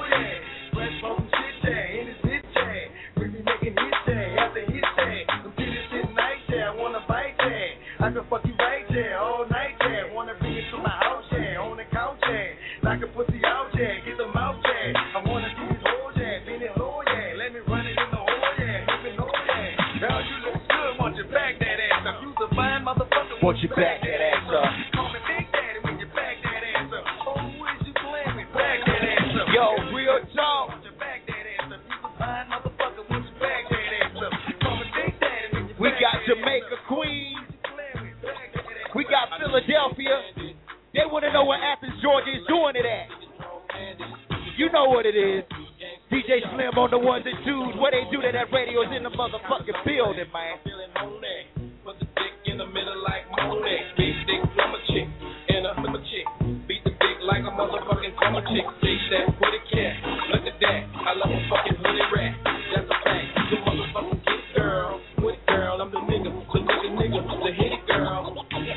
yeah. Fresh from shit, yeah. In this hit, yeah. We be making hits, yeah. After hits, yeah. Some titties shit nice, yeah. I wanna bite, yeah. I can fuck you right, yeah. All night, yeah. Wanna bring it to my house, yeah. On the couch, yeah. Knock a pussy out, yeah. Get the mouth, yeah. I wanna do these hoes, yeah. Bend it low, yeah. Let me run it in the hole, yeah. Hip it low, yeah. Girl, you look good. Want you back that ass up. You's a fine motherfucker. Want you back that ass up. Call me Big Daddy when you back that ass up. Oh, who is you playing with? Back that ass up. Yo, real talk. Want you back that ass up. You's a fine motherfucker. Want you back that ass up. Call me Big Daddy when you We got Jamaica, Queens. We got Philadelphia. They want to know where Athens, Georgia is doing it at. You know what it is. DJ Slim on the ones and twos. Where they do that radio's in the motherfucking building, man. Put the dick in the middle like Monet. Big dick from a chick and a chick. Beat the dick like a motherfucking drummer chick. Take that, put it cat. Look at that. I love a fucking hoodie rat. That's a fact. The motherfucking get girl. With girl, I'm the nigga. The nigga. The hit it girl.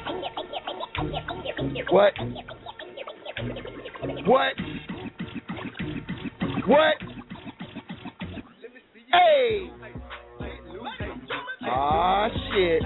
What? What? What? Hey! Ah, shit.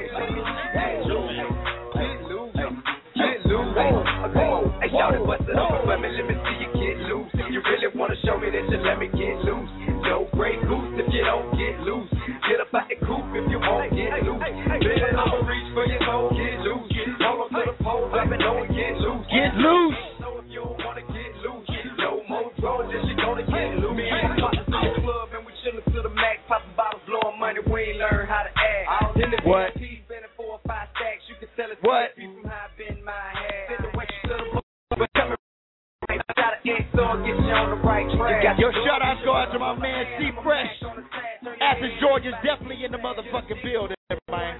Hey, shout it, bust it up for me, let me see you get loose. You really wanna show me that you let me get loose. No Grey Goose if you don't get loose. Get up out the coop if you won't get loose. Baby, I'ma reach for your toe, get loose. Hold on to the pole, up and don't get loose. Get loose. So if you don't wanna get loose, no more drugs, then she gonna get loose. Me and my partners in the club and we chillin' to the max, popping bottles, blowing money. We ain't learn how to act. In the What? spending 4 or 5 stacks, you can tell it's What? from how I bend my head. Send the way to the book, but tell me. I got an X, so I'll get you on the right track. Yo, shout outs go out to my man C Fresh. Athens, Georgia's definitely in the motherfucking building, man.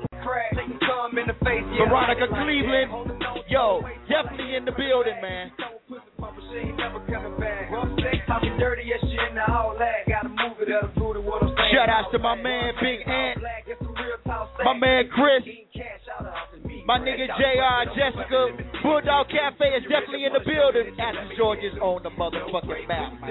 Veronica Cleveland, yo, definitely in the building, man. Shout outs to my man Big Ant, my man Chris, my nigga JR, Jessica. Bulldog Cafe is definitely in the building. Athens, Georgia's on the motherfucking map, man.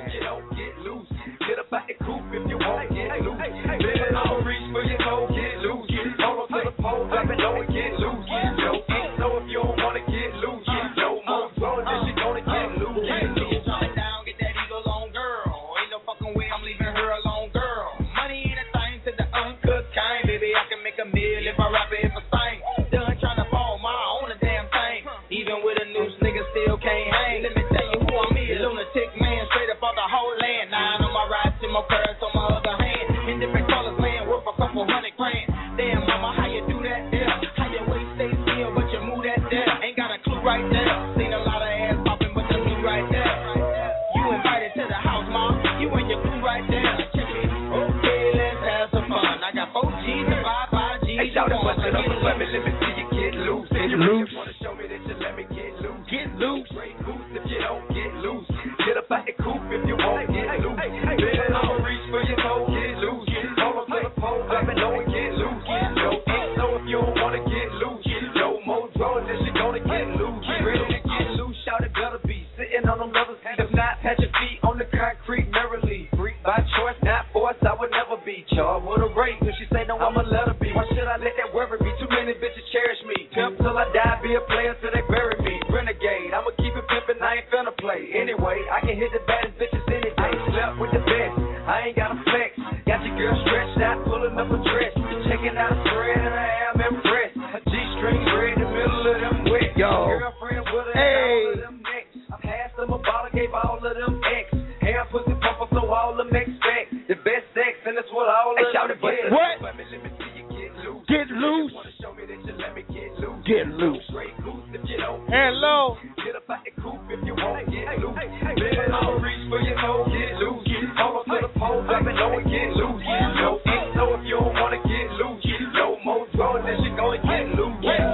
Get up out the coop if you won't get loose. Baby, I'll reach for your toe, get loose. Hold on to the pole, up and don't get loose. Yo, so if you don't wanna get loose, no more drugs, then she gonna get loose. Shut down, get that eagle on, girl. Ain't no fucking way I'm leaving her alone, girl. Money ain't a thing to the uncut kind, baby. I can make a meal if I rap it, if I sing. Done trying to ball my own a damn thing. Even with a noose, nigga still can't hang. Let me tell you who I'm is. Lunatic man, straight up off the whole land. 9 on my right, 10 more purse on my other hand. In different colors, land worth a couple $100 grand. Damn, mama, how you do that there? How your waist stay still, but you move that there? Ain't got a clue right there. Seen a lot of ass popping, but the clue right there. You invited to the house, mom. You and your crew right there. Check it. Okay, let's have some fun. I got 4 G's and 5 G's. Hey, shout it, bust it up and let me see you get loose. And you really wanna show me that you let me get loose. Get loose. Grey Goose if you don't get loose. Get up out the coop if you won't get loose. Baby, I'll reach for your toe, get loose. Hold on to the pole, up and don't get loose. Yo, so if you don't wanna get loose, no more drugs, then she gonna get loose. Ready to get loose, shout it better be sitting on them lovers' feet. If not, pat your feet on the concrete merrily. Freak by choice, not force, I would never be charged with a rape. If she say no, I'ma let her be. Why should I let that worry me? Too many bitches cherish me. Pimp till I die, be a player till they bury me. Renegade, I'ma keep it pimpin', I ain't finna play. Anyway, I can hit the baddest bitches any day. Slept with the best, I ain't got a flex. Got your girl stretched out, pulling up a dress. Checking out a spread and I am impressed. A G-string red in the middle of them wet. Yo. Girlfriend with her all of them necks. I passed them a bottle, gave all of them X. Hair pussy pumper, so all of them expect. The best sex, and that's what all of them get. What? Let me see you get loose. Get loose. Wanna show me that you let me get loose. Get loose. Grey Goose if you don't Hello. get up out the coop if you won't get loose. Baby, I'll reach for your toe, get loose. Hold on to the pole, up and don't get loose. No, so if you don't wanna get loose, no more drugs, then she gonna get loose.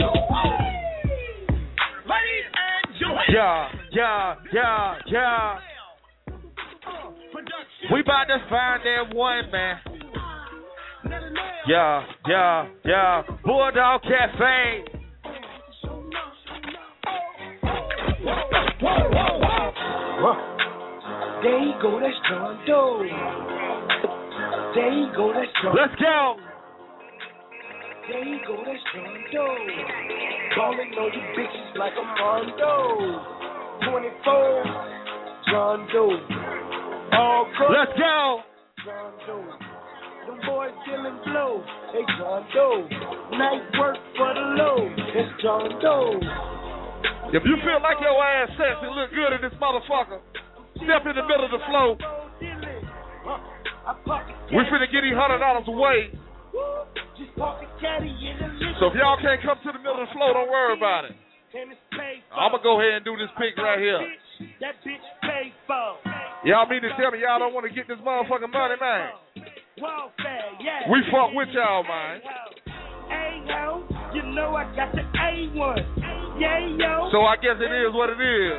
Ladies and gentlemen. Yeah. We about to find that one, man. Yeah. Bulldog Cafe. There you go, that's John Doe. There you go, that's John. Let's go. There you go, that's John Doe. Calling on you bitches like a Mondo. 24, John Doe. All good. Let's go. John Doe. Them boys dealing blow. Hey, John Doe. Night work for the low. It's John Doe. If you feel like your ass sexy look good in this motherfucker, step in the middle of the flow. We finna get these $100 away. So if y'all can't come to the middle of the flow, don't worry about it. I'm gonna go ahead and do this pick right here. That bitch paid for. Y'all mean to tell me y'all don't want to get this motherfucking money, man? We fuck with y'all, man. Hey, yo, you know I got the A1. Yeah, yo. So I guess it is what it is.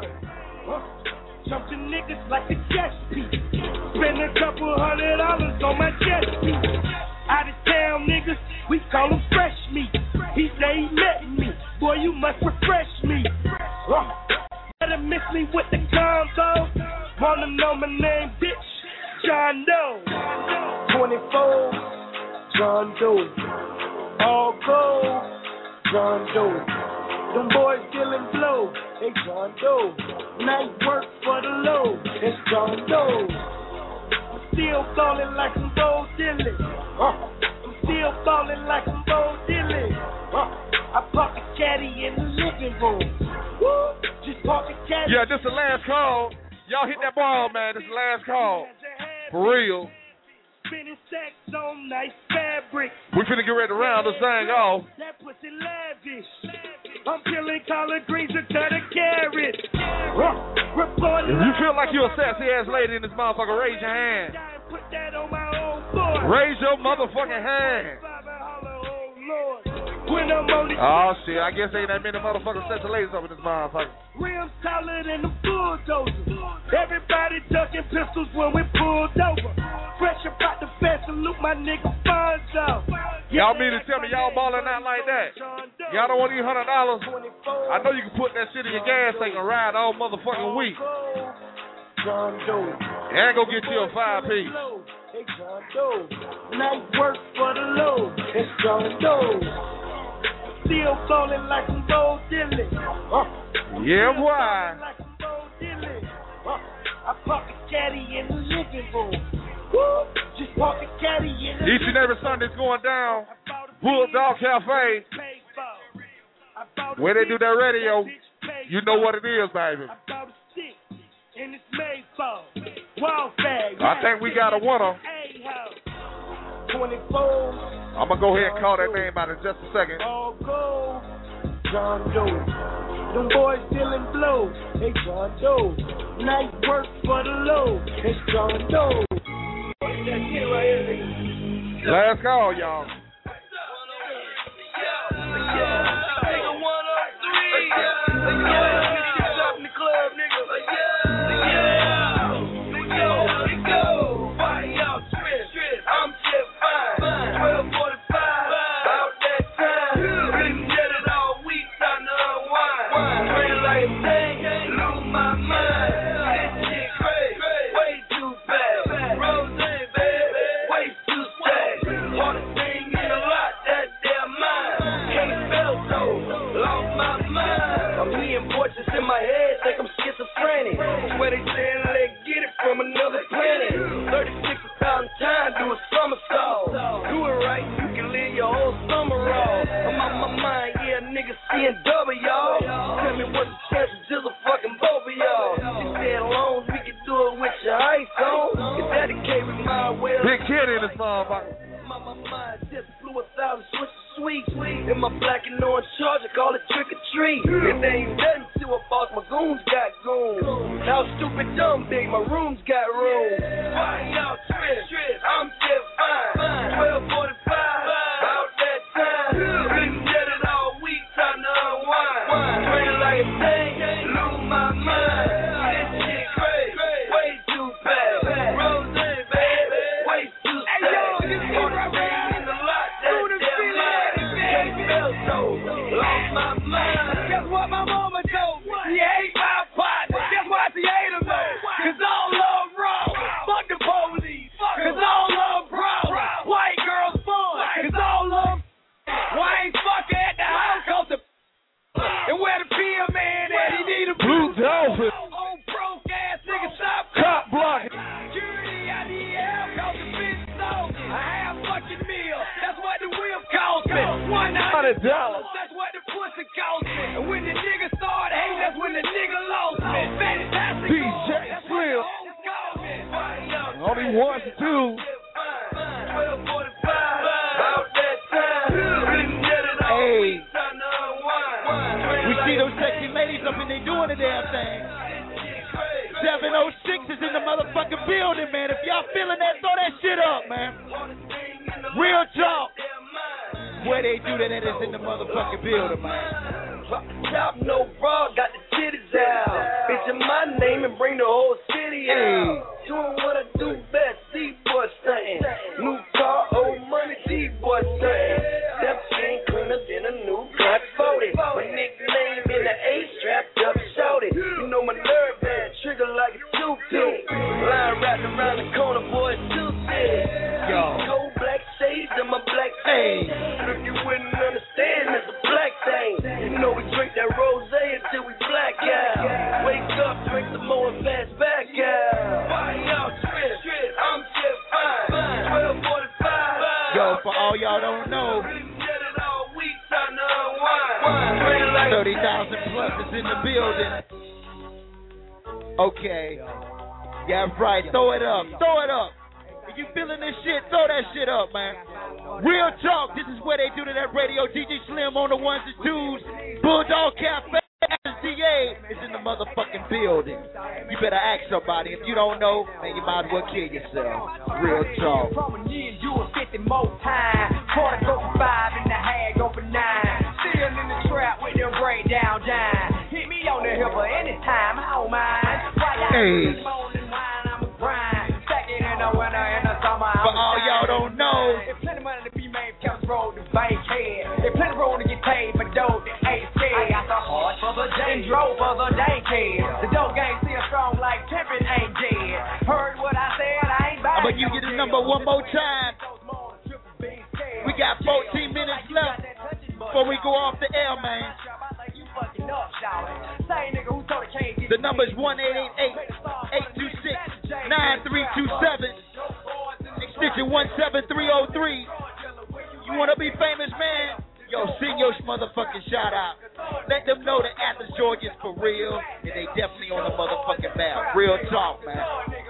Jumping niggas like a jet ski. Spend a couple $100 on my jet ski. Out of town niggas, we call them fresh meat. He say he met me. Boy, you must refresh me. Better miss me with the combo. Wanna know my name, bitch? John Doe. 24, John Doe. All gold, John Doe. Them boys dealing blow. Hey, John Doe. Night work for the low. It's John Doe. I'm still ballin' like some Bo Diddley. I'm still ballin' like some Bo Diddley. I park a caddy in the living room. Woo! Just park a caddy. Yeah, this is the last call. Y'all hit that ball, man. This is the last call. For real. Spinning sex on nice fabric. We finna get ready to round this thing off. That pussy lavish. I'm peeling collard greens and cut a carrot. If you feel like you're a sassy ass lady in this motherfucker, raise your hand. Put that on my own board. Raise your motherfucking hand. When I'm on the oh shit, I guess ain't that many motherfuckers sexy ladies up in this motherfucker. Rims taller than the bulldozer. Everybody ducking pistols when we pulled over. Fresh about the fence, salute my nigga Fonzo. Y'all mean to tell me y'all balling out like that? Y'all don't want these $100? I know you can put that shit in your gas tank and ride all motherfucking week. And go get you a 5-piece. Hey, John Doe. Night work for the low. It's John Doe. Still ballin' like some Bo Diddley. Yeah, boy. Like some Bo Diddley. I park a caddy in the living room. Woo! Just park a caddy in the each and every Sunday it's going down. Bulldog Cafe. Where they do their radio, you know what it is, baby. And it's made for Wildfire. I think we got a winner. 24. I'm going to go ahead and call that name out in just a second. All gold, John Doe. Them boys dealing blow. Hey, John Doe. Night work for the low. It's John Doe. Last call, y'all. Where they saying let's get it from another planet. 36,000 times do a somersault. Do it right, you can live your whole summer off. I'm on my mind, yeah, niggas seeing double, y'all. Tell me what's the chances, just a fucking both of y'all. She said alone, we can do it with your ice on. If that the case with my well. Big kid in this motherfucker. My mind just blew 1,000 switches sweet. In my black and orange Charger, call it trick or treat. If they ain't nothing to a boss, my goons got goons. Now stupid dumb big, my rooms got room. Why y'all trip? I'm just fine. 12:45, about that time. Been dead it all week, time to unwind. Train like a tank, lose my mind. This shit crazy, way too bad. Rose, baby, way too sad. On the ring in the lot, that's damn lie. Can't feel so, lost my mind. Guess what my mama told me? She ain't my partner. Guess why she ate him though? Cause all ones and twos. Hey. We see those sexy ladies up in there doing the damn thing. 706 is in the motherfucking building, man. If y'all feeling that, throw that shit up, man. Real talk. Where they do that is in the motherfucking building, man. Top no bra, got the titties out. Bitch in my name and bring the whole city out. Doing what I do best, D-boy stunting. New car, old money, D-boy stunting. Step chain cleaner than a new Glock 40. My nickname in the A strapped up, shouted. You know my nerve band, trigger like a toothpick. Line wrapped around the corner, boy, it's too thick. Yo. Cold black shades and my black face. If you wouldn't understand, it's a black thing. You know we drink that rose until we black out. Wake up, drink some more and fast back out. Why y'all trip? I'm just fine. 12:45. Yo, for all y'all don't know, 30,000 plus is in the building. Okay. Yeah, right. Throw it up. Throw it up. If you feeling this shit, throw that shit up, man. Real talk. This is where they do to that radio. DJ Slim on the ones and twos. Bulldog Cafe. SDA is in the motherfucking building. You better ask somebody. If you don't know, man, you might as well kill yourself. Real talk. From a year, you will 50 more times. Quarter go for 5 and the hag go for 9. Still in the trap with them breakdown dime. Hit me on the hill for any time, I don't mind. Hey. Morning wine, I'm a grind. Second in the winter, in the summer, for all y'all don't know, there's plenty money to be made, comes road to bank head. There's plenty road to get paid, but dope that ain't scared. I got the heart for the day, drove for the day kid. The dope game still strong like Tempin ain't dead. Heard what I said, I ain't bad. I'm gonna give you the number one more time. We got 14 minutes left before we go off the air, man. The number is 1-888-826-9327, extension 17303. You want to be famous, man? Yo, send your motherfucking shout out. Let them know that Athens, Georgia's for real, and they definitely on the motherfucking map. Real talk, man.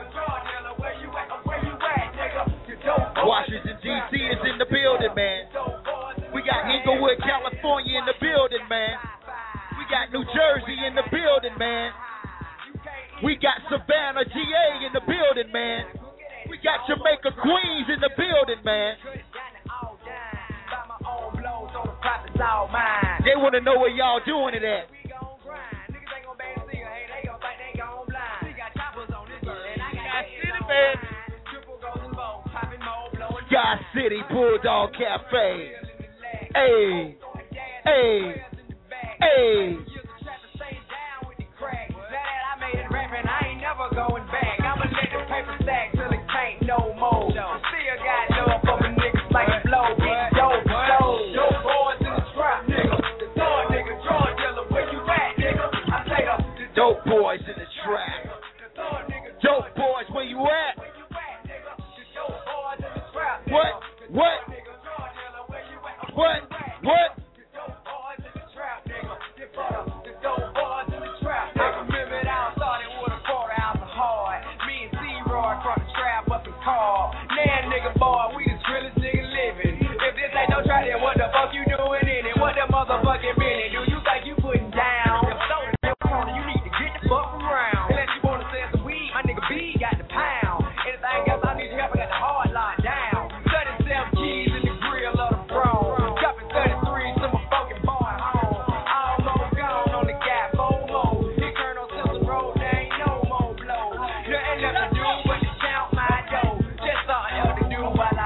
Washington, D.C. is in the building, man. We got Inglewood, California in the building, man. We got New Jersey in the building, man. We got Savannah, GA in the building, man. We got Jamaica, Queens in the building, man. They want to know where y'all doing it at. God City Bulldog Cafe. Hey, hey, hey. I ain't never going back. I'ma let the paper stack till it can't no more. Still got love for the niggas like a blow. Dope boys in the trap, nigga. The thug nigga, drug dealer, where you at, nigga? I say the dope boys in the trap. Dope boys, where you at? What? What? What? What? Try that, what the fuck you doing in it? What the motherfucking minute? Do you think you putting down? You need to get the fuck around. Unless you wanna sell some weed, my nigga B got the pound. Anything else I need your help, I got the hard line down. 37 keys in the grill of the throne. Dropping 33 to my fucking boy home. Almost gone on the gap, FOMO. Hit Colonel Simpson Road, there ain't no more blow. Nothing left to do but to count my dough. Just something else to do while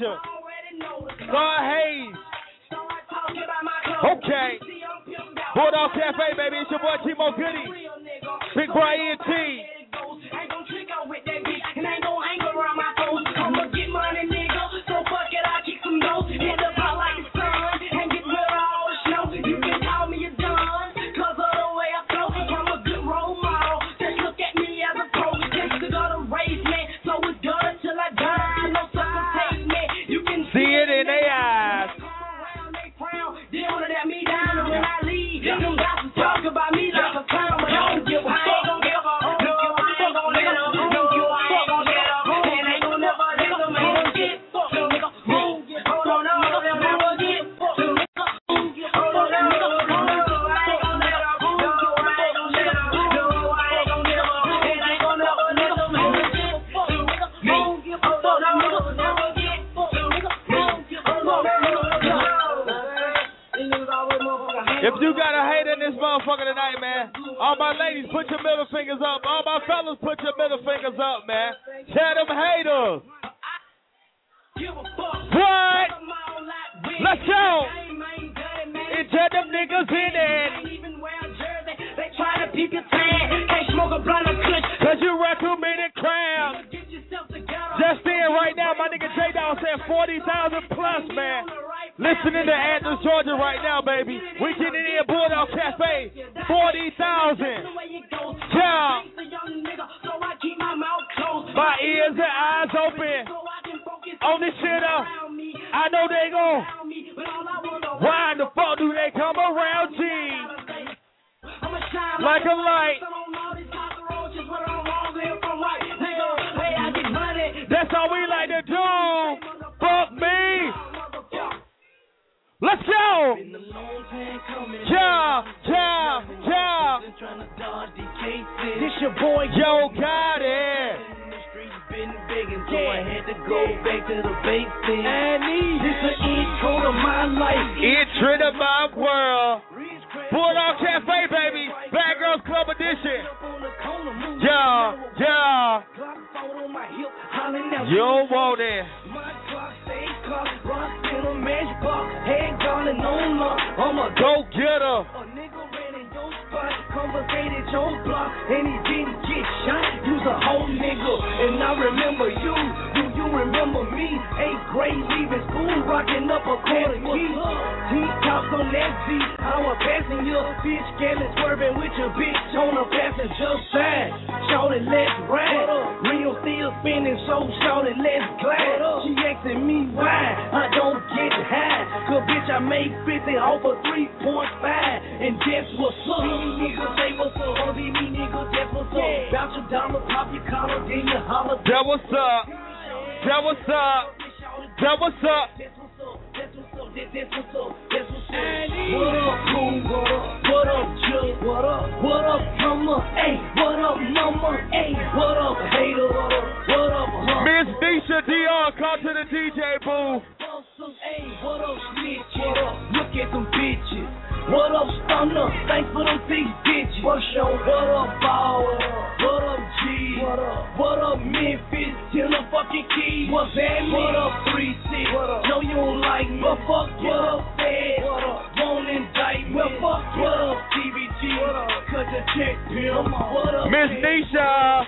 Georgia. Star Hayes. Okay. Bulldog Cafe, baby. It's your boy Timo Goody. Big Brian T. Ain't gon' trick out with that bitch, and ain't gon' hang around my toes. I'ma get money, nigga, so fuck it, I keep some notes. Hit the pot like the sun, and get rid of all the snow. You can call me a don, cause of the way I flow. I'm a good role model, just look at me as a pro. Just to go to raise me, so it's done till I die. No sucker take me, you can see it in their eyes. They wanna let me down, and when I leave, them guys talk about me like a clown, but I don't give a fuck. If you got a hater in this motherfucker tonight, man, all my ladies, put your middle fingers up. All my fellas, put your middle fingers up, man. Tell them haters. What? Let's go. And tell them niggas in it. They try to peep your tan. Can't smoke a blunt or kush. Cause you recommended crowd. Just in right now, my nigga J Dawg said 40,000 plus, man. Listening to Athens, Georgia right now, baby. We getting in Bulldog Cafe. 40,000. Yeah. My ears and eyes open. On this shit up. I know they gon' why the fuck do they come around, G? Like a light. That's all we like to do. Fuck me. Let's go. Yeah. This your boy, Yo Gotti. So I had to go back to the basics. This an intro to my life. Intro to my world. Bulldog Cafe, baby. Black Girls Club Edition. Yeah. You don't want it. I'm a go-getter. Conversated your block, and he didn't get shot. You's a whole nigga, and I remember you. Do you remember me? 8th grade leaving school, rocking up a quarter key. T-tops on that Z, I was passing your bitch, scamming, swerving with your bitch on the passenger side. Shouted, let's ride. Real still spinning, so shouted, let's glide. She asking me why I don't get high. Cause bitch, I make 50 off of 3.5, and that's what's up. Niggas say what's up, wanna be me, nigga, that's what's up. Bounce your dollar, pop your collar, then you holler. That what's up. That what's up. That what's up. What up, cool? What up, Jug? What up, drummer? Hey, what up, mama? Hey, what up, hater? What up, huh? Miss Nisha Dion, come to the DJ booth. Hey, what up, snitch? What up? Look at them bitches. What up, stunner? Thanks for them big bitches. What's your what up, Bauer? What up, G? What up, Memphis? Till the fucking keys. What's that mean? What up, 3-6? No, you don't like me. Well, fuck what up, Fed? Won't indict me. Well, fuck what up, TVG? Cut the check, Bill. What up, Miss Nisha?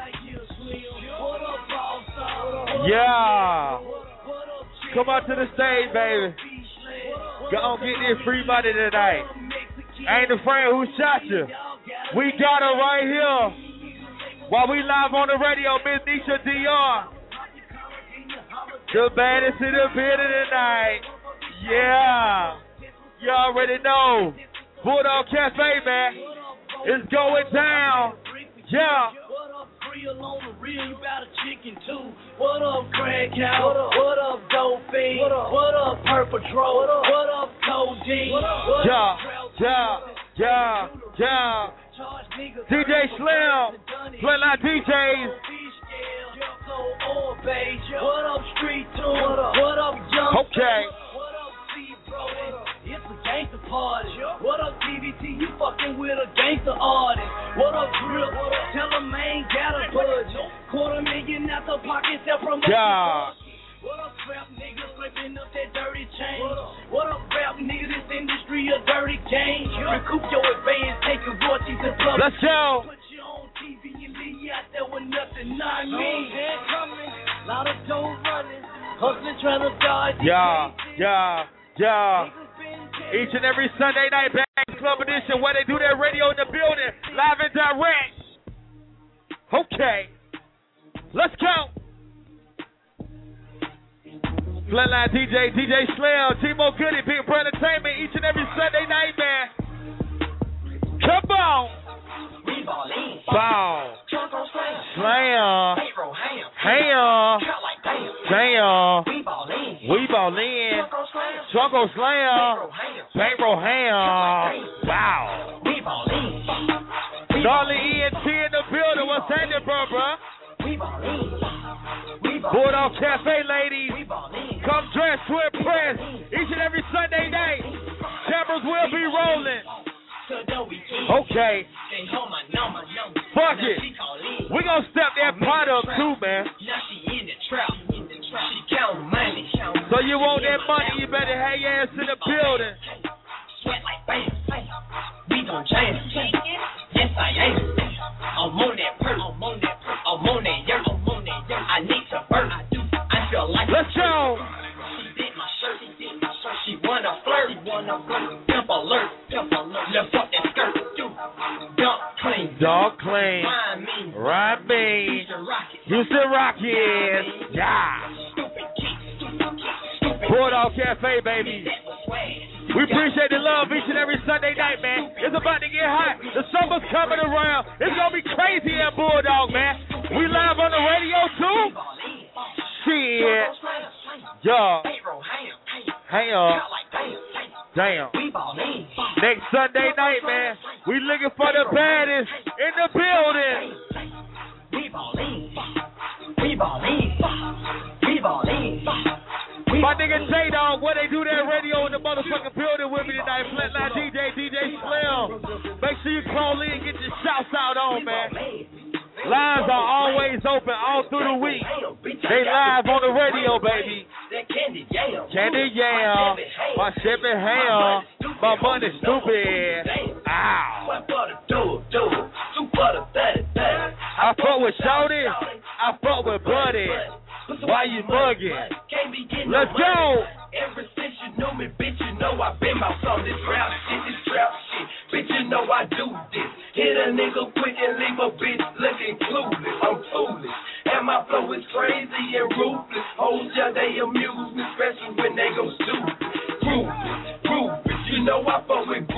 Yeah. Come out to the stage, baby. Go get this free money tonight. Ain't the friend who shot you. We got her right here. While we live on the radio, Miss Nisha Dion. The baddest in the building tonight. Yeah. You already know. Bulldog Cafe, man. It's going down. Yeah. On the real, you got a chicken too. What up, Craig Cow? What up, Dope Fiend? What up, Purple Patrol? What up, Codeine? Yeah. DJ Slim, Flatline DJs. What up, Street Tour? What up, Jump? Okay. What up, C-Bro? It's a gangster party. What up, TVT? You fucking with a gangster artist. What up, Drip? Tell them I ain't got a budget. $250,000 out the pocket, sell from yeah. What up, Trap nigga? Running up that dirty chain. What up, rap nigga? This industry a dirty game. Recoup your advance, taking royalties and clubs. Let's go. Put you on TV and leave you out there with nothing, not me. Lot of dough running, hustling, trying to dodge. Yeah. Each and every Sunday night, Bang Club Edition, where they do their radio in the building, live and direct. Okay, let's go. Flatline DJ Slim, Timo Goody, Big Bro Entertainment, each and every Sunday night, man. Come on. Bow. Slam. Ham. Damn. We ballin'. Struggle Slam. Bankroll Ham. Wow. Darley ENT in the building. What's happening, bro? Bulldog Cafe, ladies. Come dress to impress. Each and every Sunday night. Cameras will be rolling. Okay. Fuck it. We gonna step that pot up too, man. So you want that money, you better have your ass in the building. We gon' jam. Yes, I am. I'm on that perk. I'm on that yurt. I need to burn. I feel like. Let's go. She did my shirt. She wanna flirt. Pimp alert. Lift up that skirt. Dog clean. Rhyme me. Houston Rockets. Yeah. Bulldog Cafe, baby. We appreciate the love each and every Sunday night, man. It's about to get hot. The summer's coming around. It's going to be crazy at Bulldog, man. We live on the radio, too? Shit. Yeah. Hang on. Damn. Next Sunday night, man, we looking for the baddest in the building. My nigga J-Dog, where they do their radio in the motherfucking building with me tonight. Flatline DJ Slim. Make sure you call in and get your shouts out on, man. Lines are always open all through the week. They live on the radio, baby. Candy Yam. My shipping ham. My money stupid. Ow. I fuck with Shorty. I fuck with Buddy. Why you mugging? Let's go. Ever since you know me, bitch, you know I've been about some this rap shit. Bitch, you know I do this. Hit a nigga quick and leave a bitch looking clueless. I'm foolish. And my flow is crazy and ruthless. Hoes, yeah, they amuse me, especially when they go stupid. Ruthless. You know I fuck with